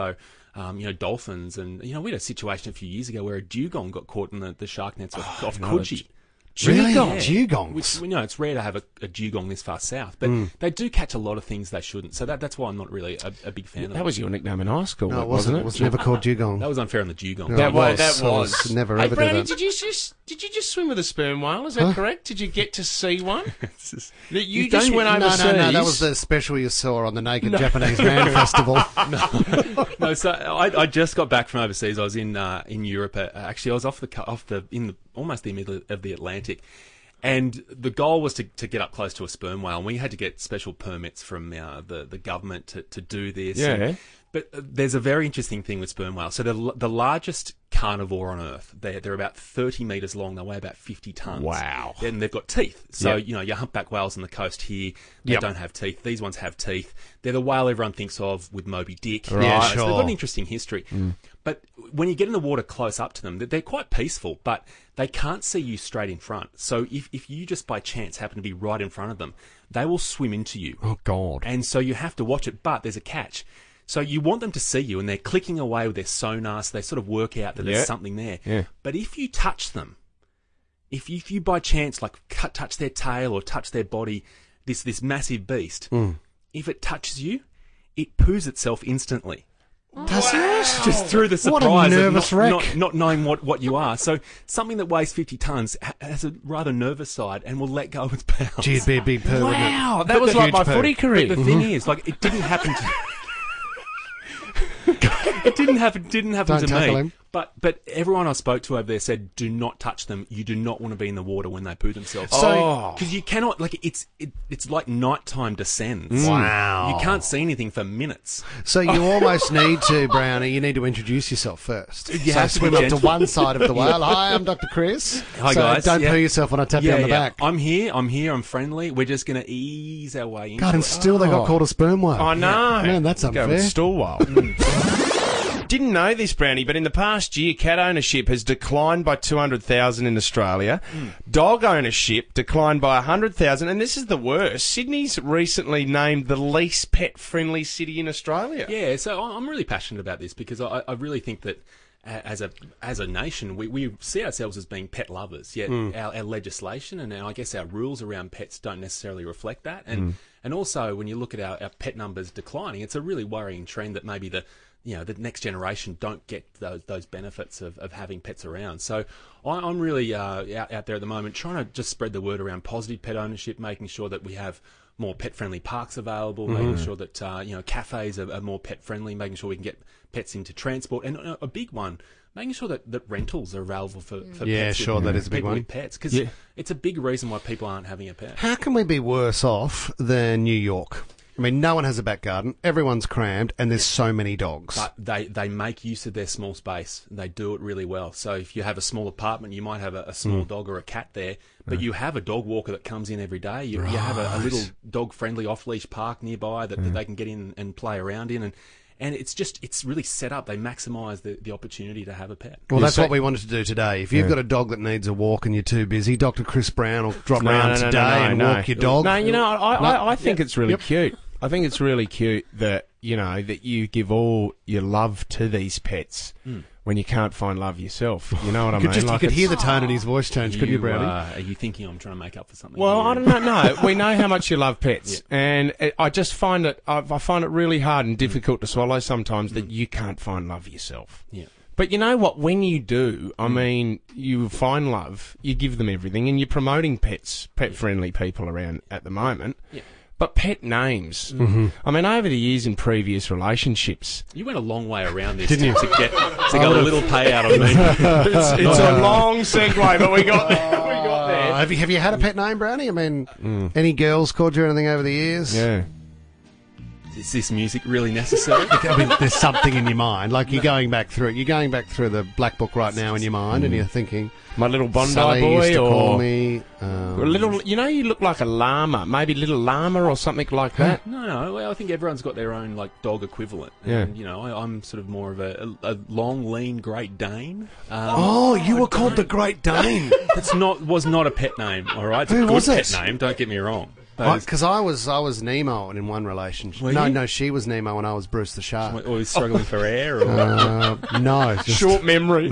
Um, you know, dolphins, and you know, we had a situation a few years ago where a dugong got caught in the, the shark nets off, Oh, off no, Coogee. Really? Yeah. Dugongs? Which, we know it's rare to have a, a dugong this far south, but Mm. they do catch a lot of things they shouldn't. So that, that's why I'm not really a, a big fan of That them. was your nickname in high school, No, it wasn't wasn't. it? It was never called dugong. That was unfair on the dugong. No, That it was. was. That I was. was never Hey, ever do Brownie, that. did you just did you just swim with a sperm whale? Is that Huh? correct? Did you get to see one? Just- That you You just don't- went No, overseas. no, no. That was the special you saw on the Naked Japanese Man Festival. no, so I, I just got back from overseas. I was in uh, in Europe. Uh, actually, I was off the co- off the in the almost the middle of the Atlantic, and the goal was to, to get up close to a sperm whale. And we had to get special permits from uh, the the government to, to do this. Yeah. And, but uh, there's a very interesting thing with sperm whales. So the the largest carnivore on Earth, they're, they're about thirty metres long. They weigh about fifty tonnes. Wow. And they've got teeth. So, Yep. you know, your humpback whales on the coast here, they Yep. don't have teeth. These ones have teeth. They're the whale everyone thinks of with Moby Dick. Right. Yeah, So they've got sure. an interesting history. But when you get in the water close up to them, they're- they're quite peaceful, but they can't see you straight in front. So if, if you just by chance happen to be right in front of them, they will swim into you. Oh, God. And so you have to watch it, but there's a catch. So you want them to see you, and they're clicking away with their sonar, so they sort of work out that Yeah. there's something there. Yeah. But if you touch them, if you, if you by chance like cut, touch their tail or touch their body, this this massive beast, if it touches you, it poos itself instantly. Does it? Just through the What a surprise nervous of not, wreck. not, not knowing what, what you are. So something that weighs fifty tonnes ha- has a rather nervous side and will let go of its pounds. Gee, it'd be a big poo, wouldn't it? Wow, that But was the like huge my poo. footy career. But the thing is, like, it didn't happen to... it didn't happen, didn't happen Don't to tackle me. him. But but everyone I spoke to over there said, do not touch them. You do not want to be in the water when they poo themselves. Oh. Because you cannot, like, it's it, it's like nighttime descends. Wow. You can't see anything for minutes. So you almost need to, Brownie, you need to introduce yourself first. You so have to be swim up to gentle. one side of the whale. Hi, I'm Doctor Chris. Hi, so guys. don't Yeah. poo yourself when I tap you yeah, on the yeah. back. I'm here, I'm here, I'm friendly. We're just going to ease our way into God, and it. still they got Oh. called a sperm whale. I know. Man, that's Go with unfair. Stall whale. Didn't know this, Brownie, but in the past year, cat ownership has declined by two hundred thousand in Australia. Dog ownership declined by one hundred thousand, and this is the worst. Sydney's recently named the least pet-friendly city in Australia. Yeah, so I- I'm really passionate about this because I, I really think that a- as a as a nation, we, we see ourselves as being pet lovers, yet our, our legislation and our, I guess our rules around pets don't necessarily reflect that. And and also, when you look at our, our pet numbers declining, it's a really worrying trend that maybe the you know the next generation don't get those those benefits of, of having pets around. So I, I'm really uh, out, out there at the moment trying to just spread the word around positive pet ownership, making sure that we have more pet-friendly parks available, making sure that uh, you know cafes are, are more pet-friendly, making sure we can get pets into transport, and a, a big one, making sure that, that rentals are available for, for Yeah, pets sure, with, that is a big people one. with pets, because Yeah. it's a big reason why people aren't having a pet. How can we be worse off than New York? I mean, no one has a back garden, everyone's crammed, and there's so many dogs. But they, they make use of their small space. They do it really well. So if you have a small apartment, you might have a, a small dog or a cat there, but you have a dog walker that comes in every day. You, you have a, a little dog-friendly off-leash park nearby that, that they can get in and play around in, and and it's just it's really set up. They maximise the, the opportunity to have a pet. Well, Yeah, that's so- what we wanted to do today. If you've got a dog that needs a walk and you're too busy, Doctor Chris Brown will drop No, round no, no, today no, no, and no. walk your dog. No, you know, I, No. I, I think Yep. it's really Yep. cute. I think it's really cute that, you know, that you give all your love to these pets when you can't find love yourself. You know what I You mean? could, just, you Like could it's- hear the tone in his voice change, couldn't you, Brownie? uh, are you thinking I'm trying to make up for something? Well, here? I don't know. No, we know how much you love pets, and it, I just find it. I, I find it really hard and difficult to swallow sometimes that you can't find love yourself. Yeah. But you know what? When you do, I mean, you find love, you give them everything, and you're promoting pets, pet-friendly people around at the moment. Yeah. But pet names. Mm-hmm. I mean, over the years in previous relationships, You went a long way around this Didn't you? to get to get a little payout on me. it's, it's a long segue, but we got there. We got Uh, there. have you have you had a pet name, Brownie? I mean, any girls called you anything over the years? Yeah. Is this music really necessary? I mean, there's something in your mind. Like you're going back through it. You're going back through the black book right now in your mind, and you're thinking, My little Bondi Sally boy, used to call or me. Um, a little. You know, you look like a llama, maybe little llama or something like that. No, no. Well, I think everyone's got their own like dog equivalent. Yeah. And, you know, I, I'm sort of more of a, a, a long, lean Great Dane. Um, oh, you were called the Great Dane. It's not was not a pet name. All right, it's Who a good was pet it? name. Don't get me wrong. suppose. Because I, I was I was Nemo in one relationship. Were no, you? no, she was Nemo and I was Bruce the Shark. Or was struggling for air? Or Uh, no, just Short memory.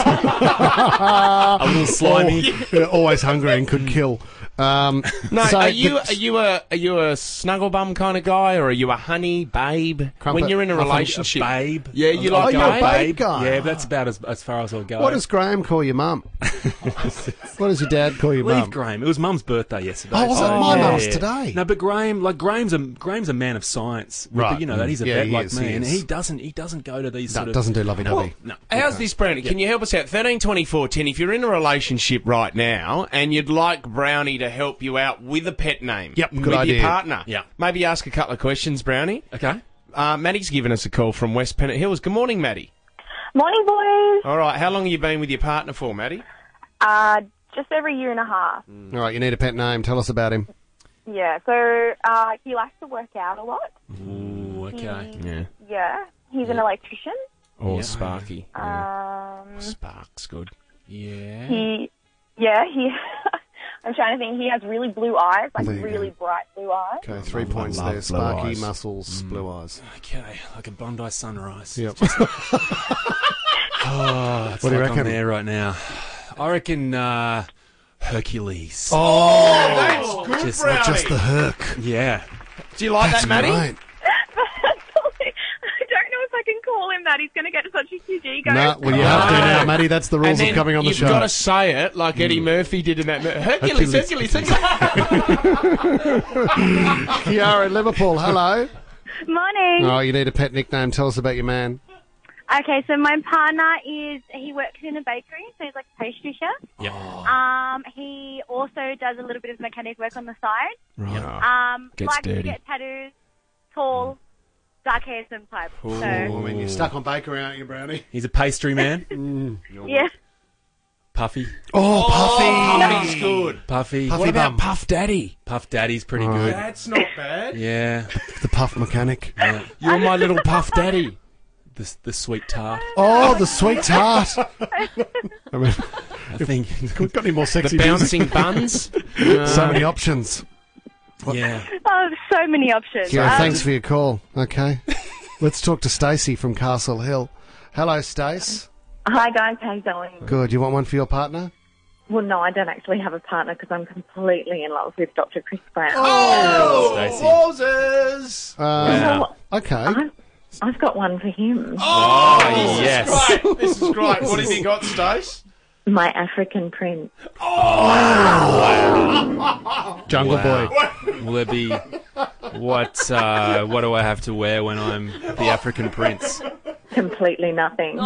a little slimy? Yeah, always hungry and could kill. Um, No, so are you the- are you a are you a snuggle bum kind of guy, or are you a honey babe? Crumpet. When you're in a I think a relationship, babe. Yeah, you Oh, like you're a a babe guy. Yeah, but that's about as, as far as I'll go. What does Graham call your mum? What does your dad call your Leave mum? Graham. It was Mum's birthday yesterday. Oh, was it? so- My yeah, mum's yeah. today. No, but Graham, like Graham's a Graham's a man of science. Right. You know that he's a Yeah, vet he like is, me, he and is. he doesn't he doesn't go to these No, sort of doesn't do lovey-dovey. No. How's this, Brownie? Can you help us out? thirteen twenty-four ten. If you're in a relationship right now and you'd like Brownie to help you out with a pet name, Yep, good with idea. your partner, Yeah. maybe ask a couple of questions, Brownie. Okay. Uh, Maddie's given us a call from West Pennant Hills. Good morning, Maddie. Morning, boys. All right, how long have you been with your partner for, Maddie? Uh, just over a year and a half. All right, you need a pet name. Tell us about him. Yeah, so uh, he likes to work out a lot. Ooh, okay. Yeah. Yeah, he's an electrician. Or Yeah. Sparky. Yeah. Um, Spark's good. Yeah. he, yeah, he. I'm trying to think. He has really blue eyes, like There you really go. bright blue eyes. Okay, three love- points love there. blue Sparky, eyes. muscles, blue eyes. Okay, like a Bondi sunrise. Yep. Oh, it's What do you like I'm reckon? there right now. I reckon uh, Hercules. Oh, That's good, Just- Brownie. just the Herc. Yeah. Do you like That's that, Maddie? right. I don't know if I can call him that. He's going to get such a huge ego. No, well, you have to now, Maddie. That's the And rules then of coming on the you've show. got to say it like Eddie Murphy did in that movie. Hercules, Hercules. Hercules, Hercules. Kiara in Liverpool, hello. Morning. Oh, you need a pet nickname. Tell us about your man. Okay, so my partner is, he works in a bakery, so he's like a pastry chef. Yeah. Um, he also does a little bit of mechanic work on the side. Right. Um, Gets likes dirty. to get tattoos, tall, dark hair, some type. Oh, So, I mean, you're stuck on bakery, aren't you, Brownie? He's a pastry man. yeah. Puffy. Oh, Puffy's good. Puffy. Puffy What about bum. Puff Daddy? Puff Daddy's pretty Right. good. That's not bad. Yeah. The puff mechanic. yeah. You're my little Puff Daddy. The, the sweet tart. Oh, the sweet tart. I mean, I think. got any more The sexy bouncing buns. music? So many options. Yeah. Oh, so many options. Kiara, Um, thanks for your call. Okay. Let's talk to Stacey from Castle Hill. Hello, Stace. Hi guys, how you going? Good. You want one for your partner? Well, no, I don't actually have a partner because I'm completely in love with Doctor Chris Brown. Oh, Stacey. Moses. Uh, Wow. Okay. I've, I've got one for him. Oh, Oh, yes. Great. This is great. What have you got, Stace? My African prince. Jungle Wow. Boy. Will there be what? Uh, what do I have to wear when I'm the African prince? Completely nothing.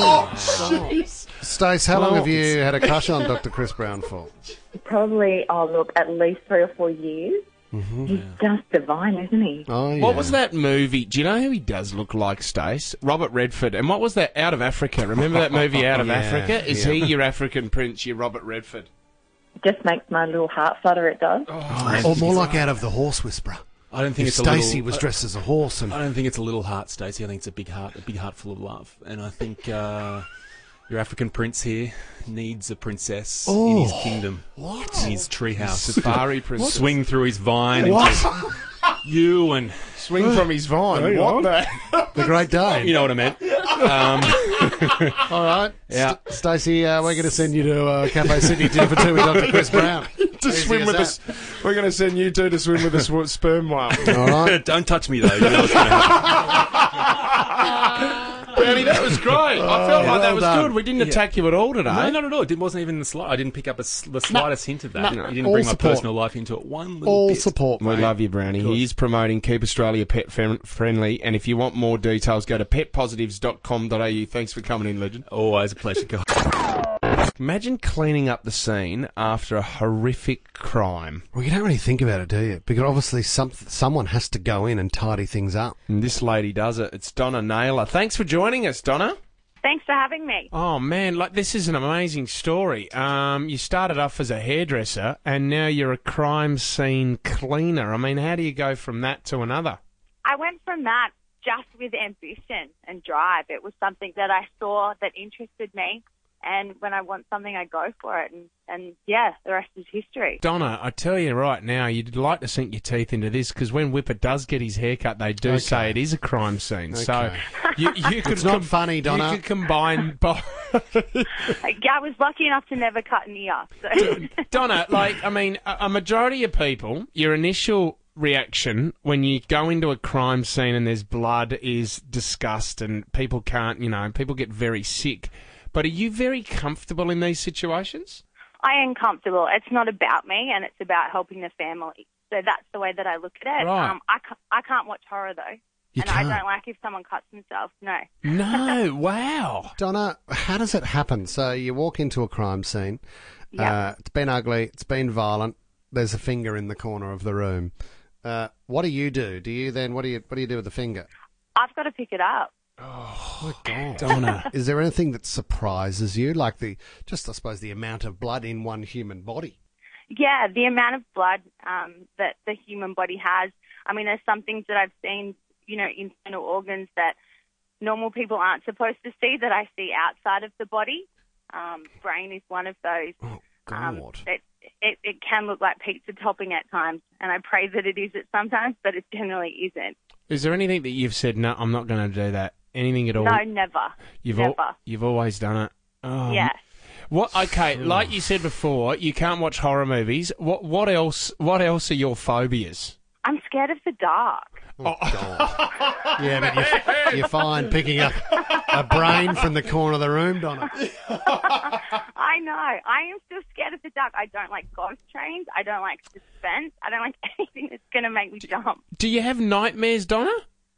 Stace, how long have you had a crush on Doctor Chris Brown for? Probably, oh look, at least three or four years. He's just divine, isn't he? Oh, yeah. What was that movie? Do you know who he does look like, Stace? Robert Redford. And what was that? Out of Africa. Remember that movie, Out of Yeah, Africa? Is yeah. he your African prince, your Robert Redford? Just makes my little heart flutter, it does. Or more like Out of the Horse Whisperer. I don't think If it's a Stacey little. was dressed as a horse and I don't think it's a little heart, Stacey. I think it's a big heart, a big heart full of love. And I think uh, your African prince here needs a princess in his kingdom. What? In his treehouse. Safari princess. Swing through his vine. What? Into you and Swing from his vine. Hang What on. the? the Great Dane. you know what I meant. Um, All right. Yeah. St- Stacey, uh, we're going to send you to uh, Cafe Sydney dinner for two with Doctor Chris Brown. To swim with us. We're going to send you two to swim with a sw- sperm whale. All right. don't touch me though. You know what's going to happen. Brownie, that was great. I felt like well that was done. good. We didn't attack you at all today. No, not at all. It wasn't even the slight. I didn't pick up a s the slightest hint of that. no. You didn't All bring my support. personal life into it one little All bit. support, We mate. love you, Brownie. He is promoting Keep Australia Pet Fem- Friendly. And if you want more details, go to pet positives dot com dot a u. Thanks for coming in, legend. Always a pleasure, guys. Imagine cleaning up the scene after a horrific crime. Well, you don't really think about it, do you? Because obviously some, someone has to go in and tidy things up. And this lady does it. It's Donna Naylor. Thanks for joining us, Donna. Thanks for having me. Oh, man, like this is an amazing story. Um, you started off as a hairdresser, and now you're a crime scene cleaner. I mean, how do you go from that to another? I went from that just with ambition and drive. It was something that I saw that interested me, And when I want something, I go for it. And, and yeah, the rest is history. Donna, I tell you right now, you'd like to sink your teeth into this because when Whipper does get his haircut, they do Okay. say it is a crime scene. So Okay. you, you could It's not com- funny, Donna. You could combine both. I was lucky enough to never cut an ear. So. Donna, like, I mean, a, a majority of people, your initial reaction when you go into a crime scene and there's blood is disgust and people can't, you know, people get very sick. But are you very comfortable in these situations? I am comfortable. It's not about me, and it's about helping the family. So that's the way that I look at it. Right. Um, I, ca- I can't watch horror, though. You and can't? I don't like if someone cuts themselves. No. No, wow. Donna, how does it happen? So you walk into a crime scene. Yeah. Uh, it's been ugly. It's been violent. There's a finger in the corner of the room. Uh, what do you do? Do you then? What do you? What do you do with the finger? I've got to pick it up. Oh my God, Donna. Is there anything that surprises you, like the just I suppose the amount of blood in one human body? Yeah, the amount of blood um, that the human body has. I mean, there's some things that I've seen, you know, internal organs that normal people aren't supposed to see that I see outside of the body. Um, brain is one of those. Oh Um, God. it, it, it can look like pizza topping at times, and I pray that it is at sometimes, but it generally isn't. Is there anything that you've said, no, I'm not going to do that? Anything at all? No, never. You've never. Al- you've always done it. Oh, Yeah. What? Okay, like you said before, you can't watch horror movies. What? What else? What else are your phobias? I'm scared of the dark. Oh, God. Yeah, but you're, you're fine picking up a brain from the corner of the room, Donna. I know. I am still scared of the dark. I don't like ghost trains. I don't like suspense. I don't like anything that's going to make me jump. Do you have nightmares, Donna?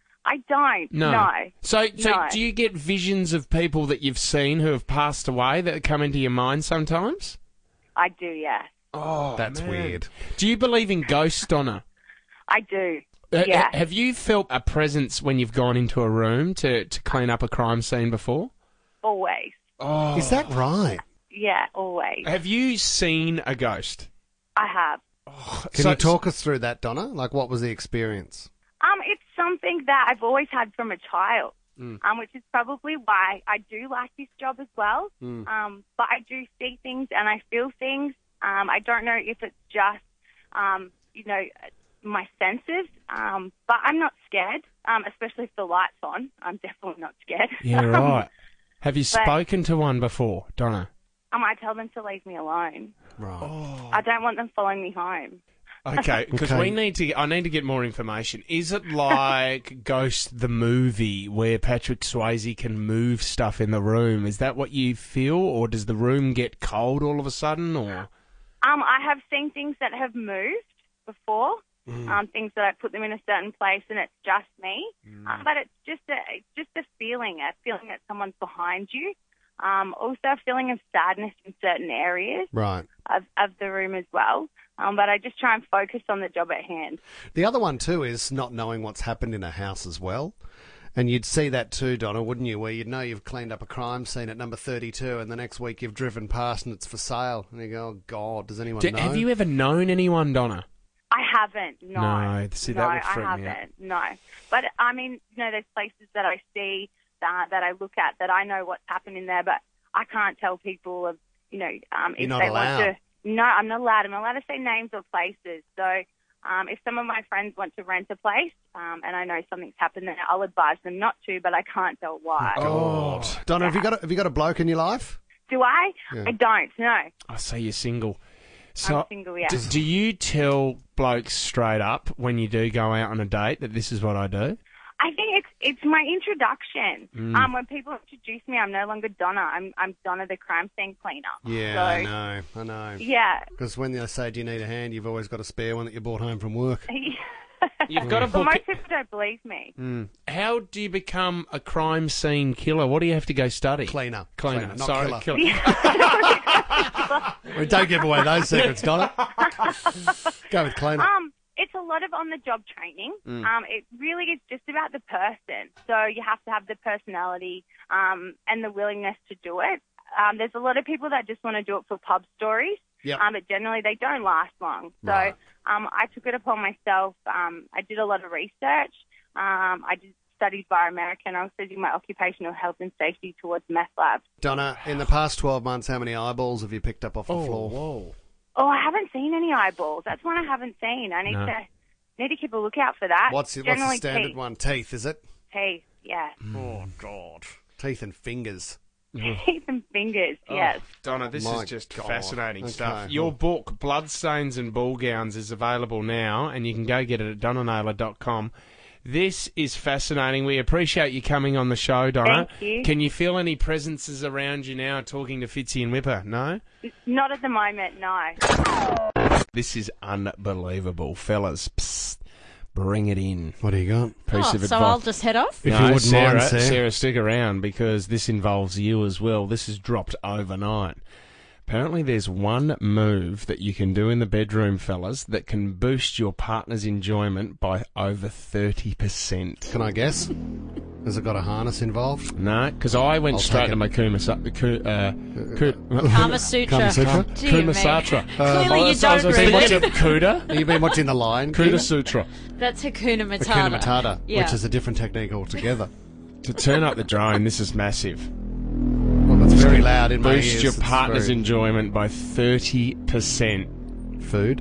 I don't. No. No. So, so No. do you get visions of people that you've seen who have passed away that come into your mind sometimes? I do, yeah. Oh, That's man. weird. Do you believe in ghosts, Donna? I do. Uh, Yeah. ha- Have you felt a presence when you've gone into a room to, to clean up a crime scene before? Always. Oh. Is that right? Yeah, always. Have you seen a ghost? I have. Can So- you talk us through that, Donna? Like, what was the experience? Um, it's something that I've always had from a child, Mm. um, which is probably why I do like this job as well. Mm. Um, but I do see things and I feel things. Um, I don't know if it's just, um, you know, my senses, um, but I'm not scared, um, especially if the light's on. I'm definitely not scared. Yeah, right. Have you But- spoken to one before, Donna? Um, I tell them to leave me alone. Right. I don't want them following me home. Okay, because Okay. we need to. I need to get more information. Is it like Ghost the movie, where Patrick Swayze can move stuff in the room? Is that what you feel, or does the room get cold all of a sudden? Or Um, I have seen things that have moved before, Mm. um, things that I put them in a certain place and it's just me. Mm. Um, but it's just a it's just a feeling, a feeling that someone's behind you. Um, also a feeling of sadness in certain areas Right. of, of the room as well. Um, but I just try and focus on the job at hand. The other one, too, is not knowing what's happened in a house as well. And you'd see that too, Donna, wouldn't you? Where you'd know you've cleaned up a crime scene at number thirty-two and the next week you've driven past and it's for sale. And you go, oh, God, does anyone Do- know? have you ever known anyone, Donna? I haven't, no. No, see, that no, would freak I me haven't, out. no. But, I mean, you know, there's places that I see that, that I look at that I know what's happened in there, but I can't tell people of, you know, um, if You're not they allowed. want to. No, I'm not allowed. I'm not allowed to say names or places. So um, if some of my friends want to rent a place um, and I know something's happened there, I'll advise them not to, but I can't tell why. God. Donna, have you got a, have you got a bloke in your life? Do I? Yeah. I don't, no. I say you're single. So, I'm single, yeah. do, do you tell blokes straight up when you do go out on a date that this is what I do? I think it's it's my introduction. Mm. Um, when people introduce me, I'm no longer Donna. I'm I'm Donna, the crime scene cleaner. Yeah, So, I know, I know. Yeah. Because when they say, do you need a hand, you've always got a spare one that you brought home from work. You've got to But book most it. people don't believe me. Mm. How do you become a crime scene killer? What do you have to go study? Cleaner. Cleaner. Cleaner, not Sorry, killer. Yeah. We don't give away those secrets, Donna. Go with cleaner. Um, it's a lot of on-the-job training. Mm. Um, it really is just about the person. So you have to have the personality um, and the willingness to do it. Um, there's a lot of people that just want to do it for pub stories, Yep. um, but generally they don't last long. So Right. um, I took it upon myself. Um, I did a lot of research. Um, I did studied bioamerica, and I was doing my occupational health and safety towards meth lab. Donna, in the past twelve months, how many eyeballs have you picked up off the Oh, floor? whoa. Oh, I haven't seen any eyeballs. That's one I haven't seen. I need No. to need to keep a lookout for that. What's, the- what's the Generally standard teeth. one? Teeth, is it? Teeth, yeah. Oh, God. Teeth and fingers. Teeth and fingers, yes. Donna, this My is just God. fascinating Okay. stuff. Your book, Bloodstains and Ball Gowns, is available now, and you can go get it at donna naylor dot com. This is fascinating. We appreciate you coming on the show, Donna. Thank you. Can you feel any presences around you now talking to Fitzy and Whipper? No? Not at the moment, no. This is unbelievable. Fellas, psst, bring it in. What do you got? Piece Oh, of so advice. I'll just head off? If no, you wouldn't Sarah, mind, Sarah. Sarah, stick around because this involves you as well. This is dropped overnight. Apparently there's one move that you can do in the bedroom, fellas, that can boost your partner's enjoyment by over thirty percent. Can I guess? Has it got a harness involved? No, because I went I'll straight take to it. my Kuma, Sa- Ku- uh, Ku- Kama Sutra. Kama Sutra? Dear Kuma me. Sutra. Clearly you I was- I was don't gonna say, read what's it. it? Kuda? You've been watching The Lion King? Kuda Sutra. That's Hakuna Matata. Hakuna Matata, Yeah. which is a different technique altogether. To turn up the drone, this is massive. Well, it's very loud in my ears. Boost your It's partner's very- enjoyment by thirty percent. Food?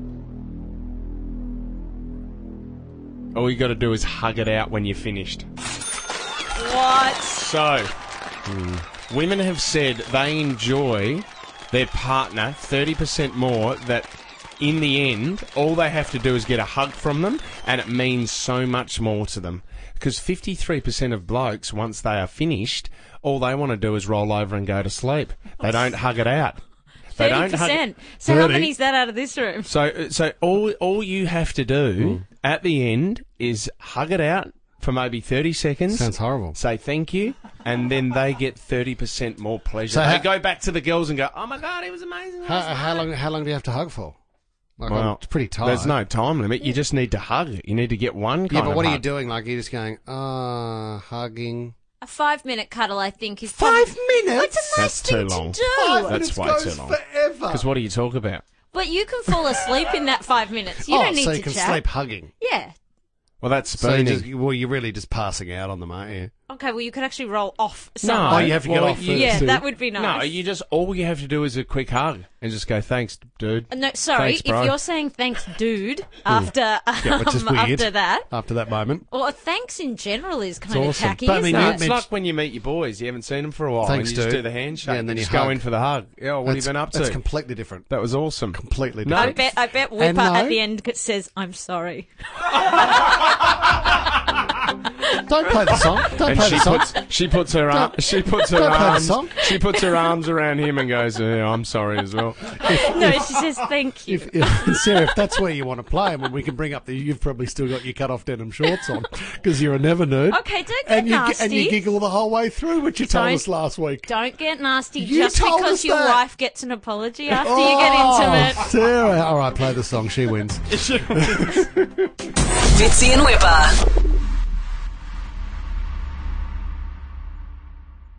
All you got to do is hug it out when you're finished. What? So, women have said they enjoy their partner thirty percent more, that in the end, all they have to do is get a hug from them, and it means so much more to them. Because fifty-three percent of blokes, once they are finished, all they want to do is roll over and go to sleep. They don't hug it out. They thirty don't hug percent. So how thirty. many's that out of this room? So, so all all you have to do at the end is hug it out for maybe thirty seconds. Sounds horrible. Say thank you, and then they get thirty percent more pleasure. So they how- go back to the girls and go, "Oh my god, it was amazing." How, last how night." long? How long do you have to hug for? Like, Well, it's pretty tight. There's no time limit. You just need to hug it. You need to get one kind Yeah, but of what are you hug. doing? Like, you're just going, ah, hugging. A five minute cuddle, I think, is Five probably- minutes? It's a nice That's too thing long. to do. Five That's minutes way goes too long. forever. Because what do you talk about? But you can fall asleep in that five minutes. You oh, don't need so to you can chat. sleep hugging. Yeah. Well, that's So you spooning. just, well, you're really just passing out on them, aren't you? Okay, well, you could actually roll off No, someone. Oh, you have to get well, off you- first. Yeah, too. that would be nice. No, you just all you have to do is a quick hug and just go, "Thanks, dude." No, sorry. Thanks, bro. If you're saying thanks, dude, after Yeah, which is um, weird. after that, After that moment. or thanks in general is kind of awesome. tacky. But I isn't mean, No, you it? it's mentioned- like when you meet your boys. You haven't seen them for a while, Thanks, and you just dude. do the handshake, Yeah, and then you you just go hug. in for the hug. Yeah, what have you That's- been up to? That's completely different. That was awesome. Completely No. I different. bet. I bet And Whipper no- at the end says, "I'm sorry." Don't play the song. Don't And play she the song. puts she puts her arm, Don't- she puts her don't play the arms song. she puts her arms around him and goes, yeah, "I'm sorry as well." No, she says thank you. If, if, Sarah, if that's where you want to play, I mean, we can bring up the. You've probably still got your cut-off denim shorts on because you're a never nerd. Okay, don't get and you, nasty. And you giggle the whole way through, which you told Don't- us last week. Don't get nasty You just told because us your that. wife gets an apology after oh, you get intimate. Sarah, all right, play the song. She wins. Fitzy and Whipper.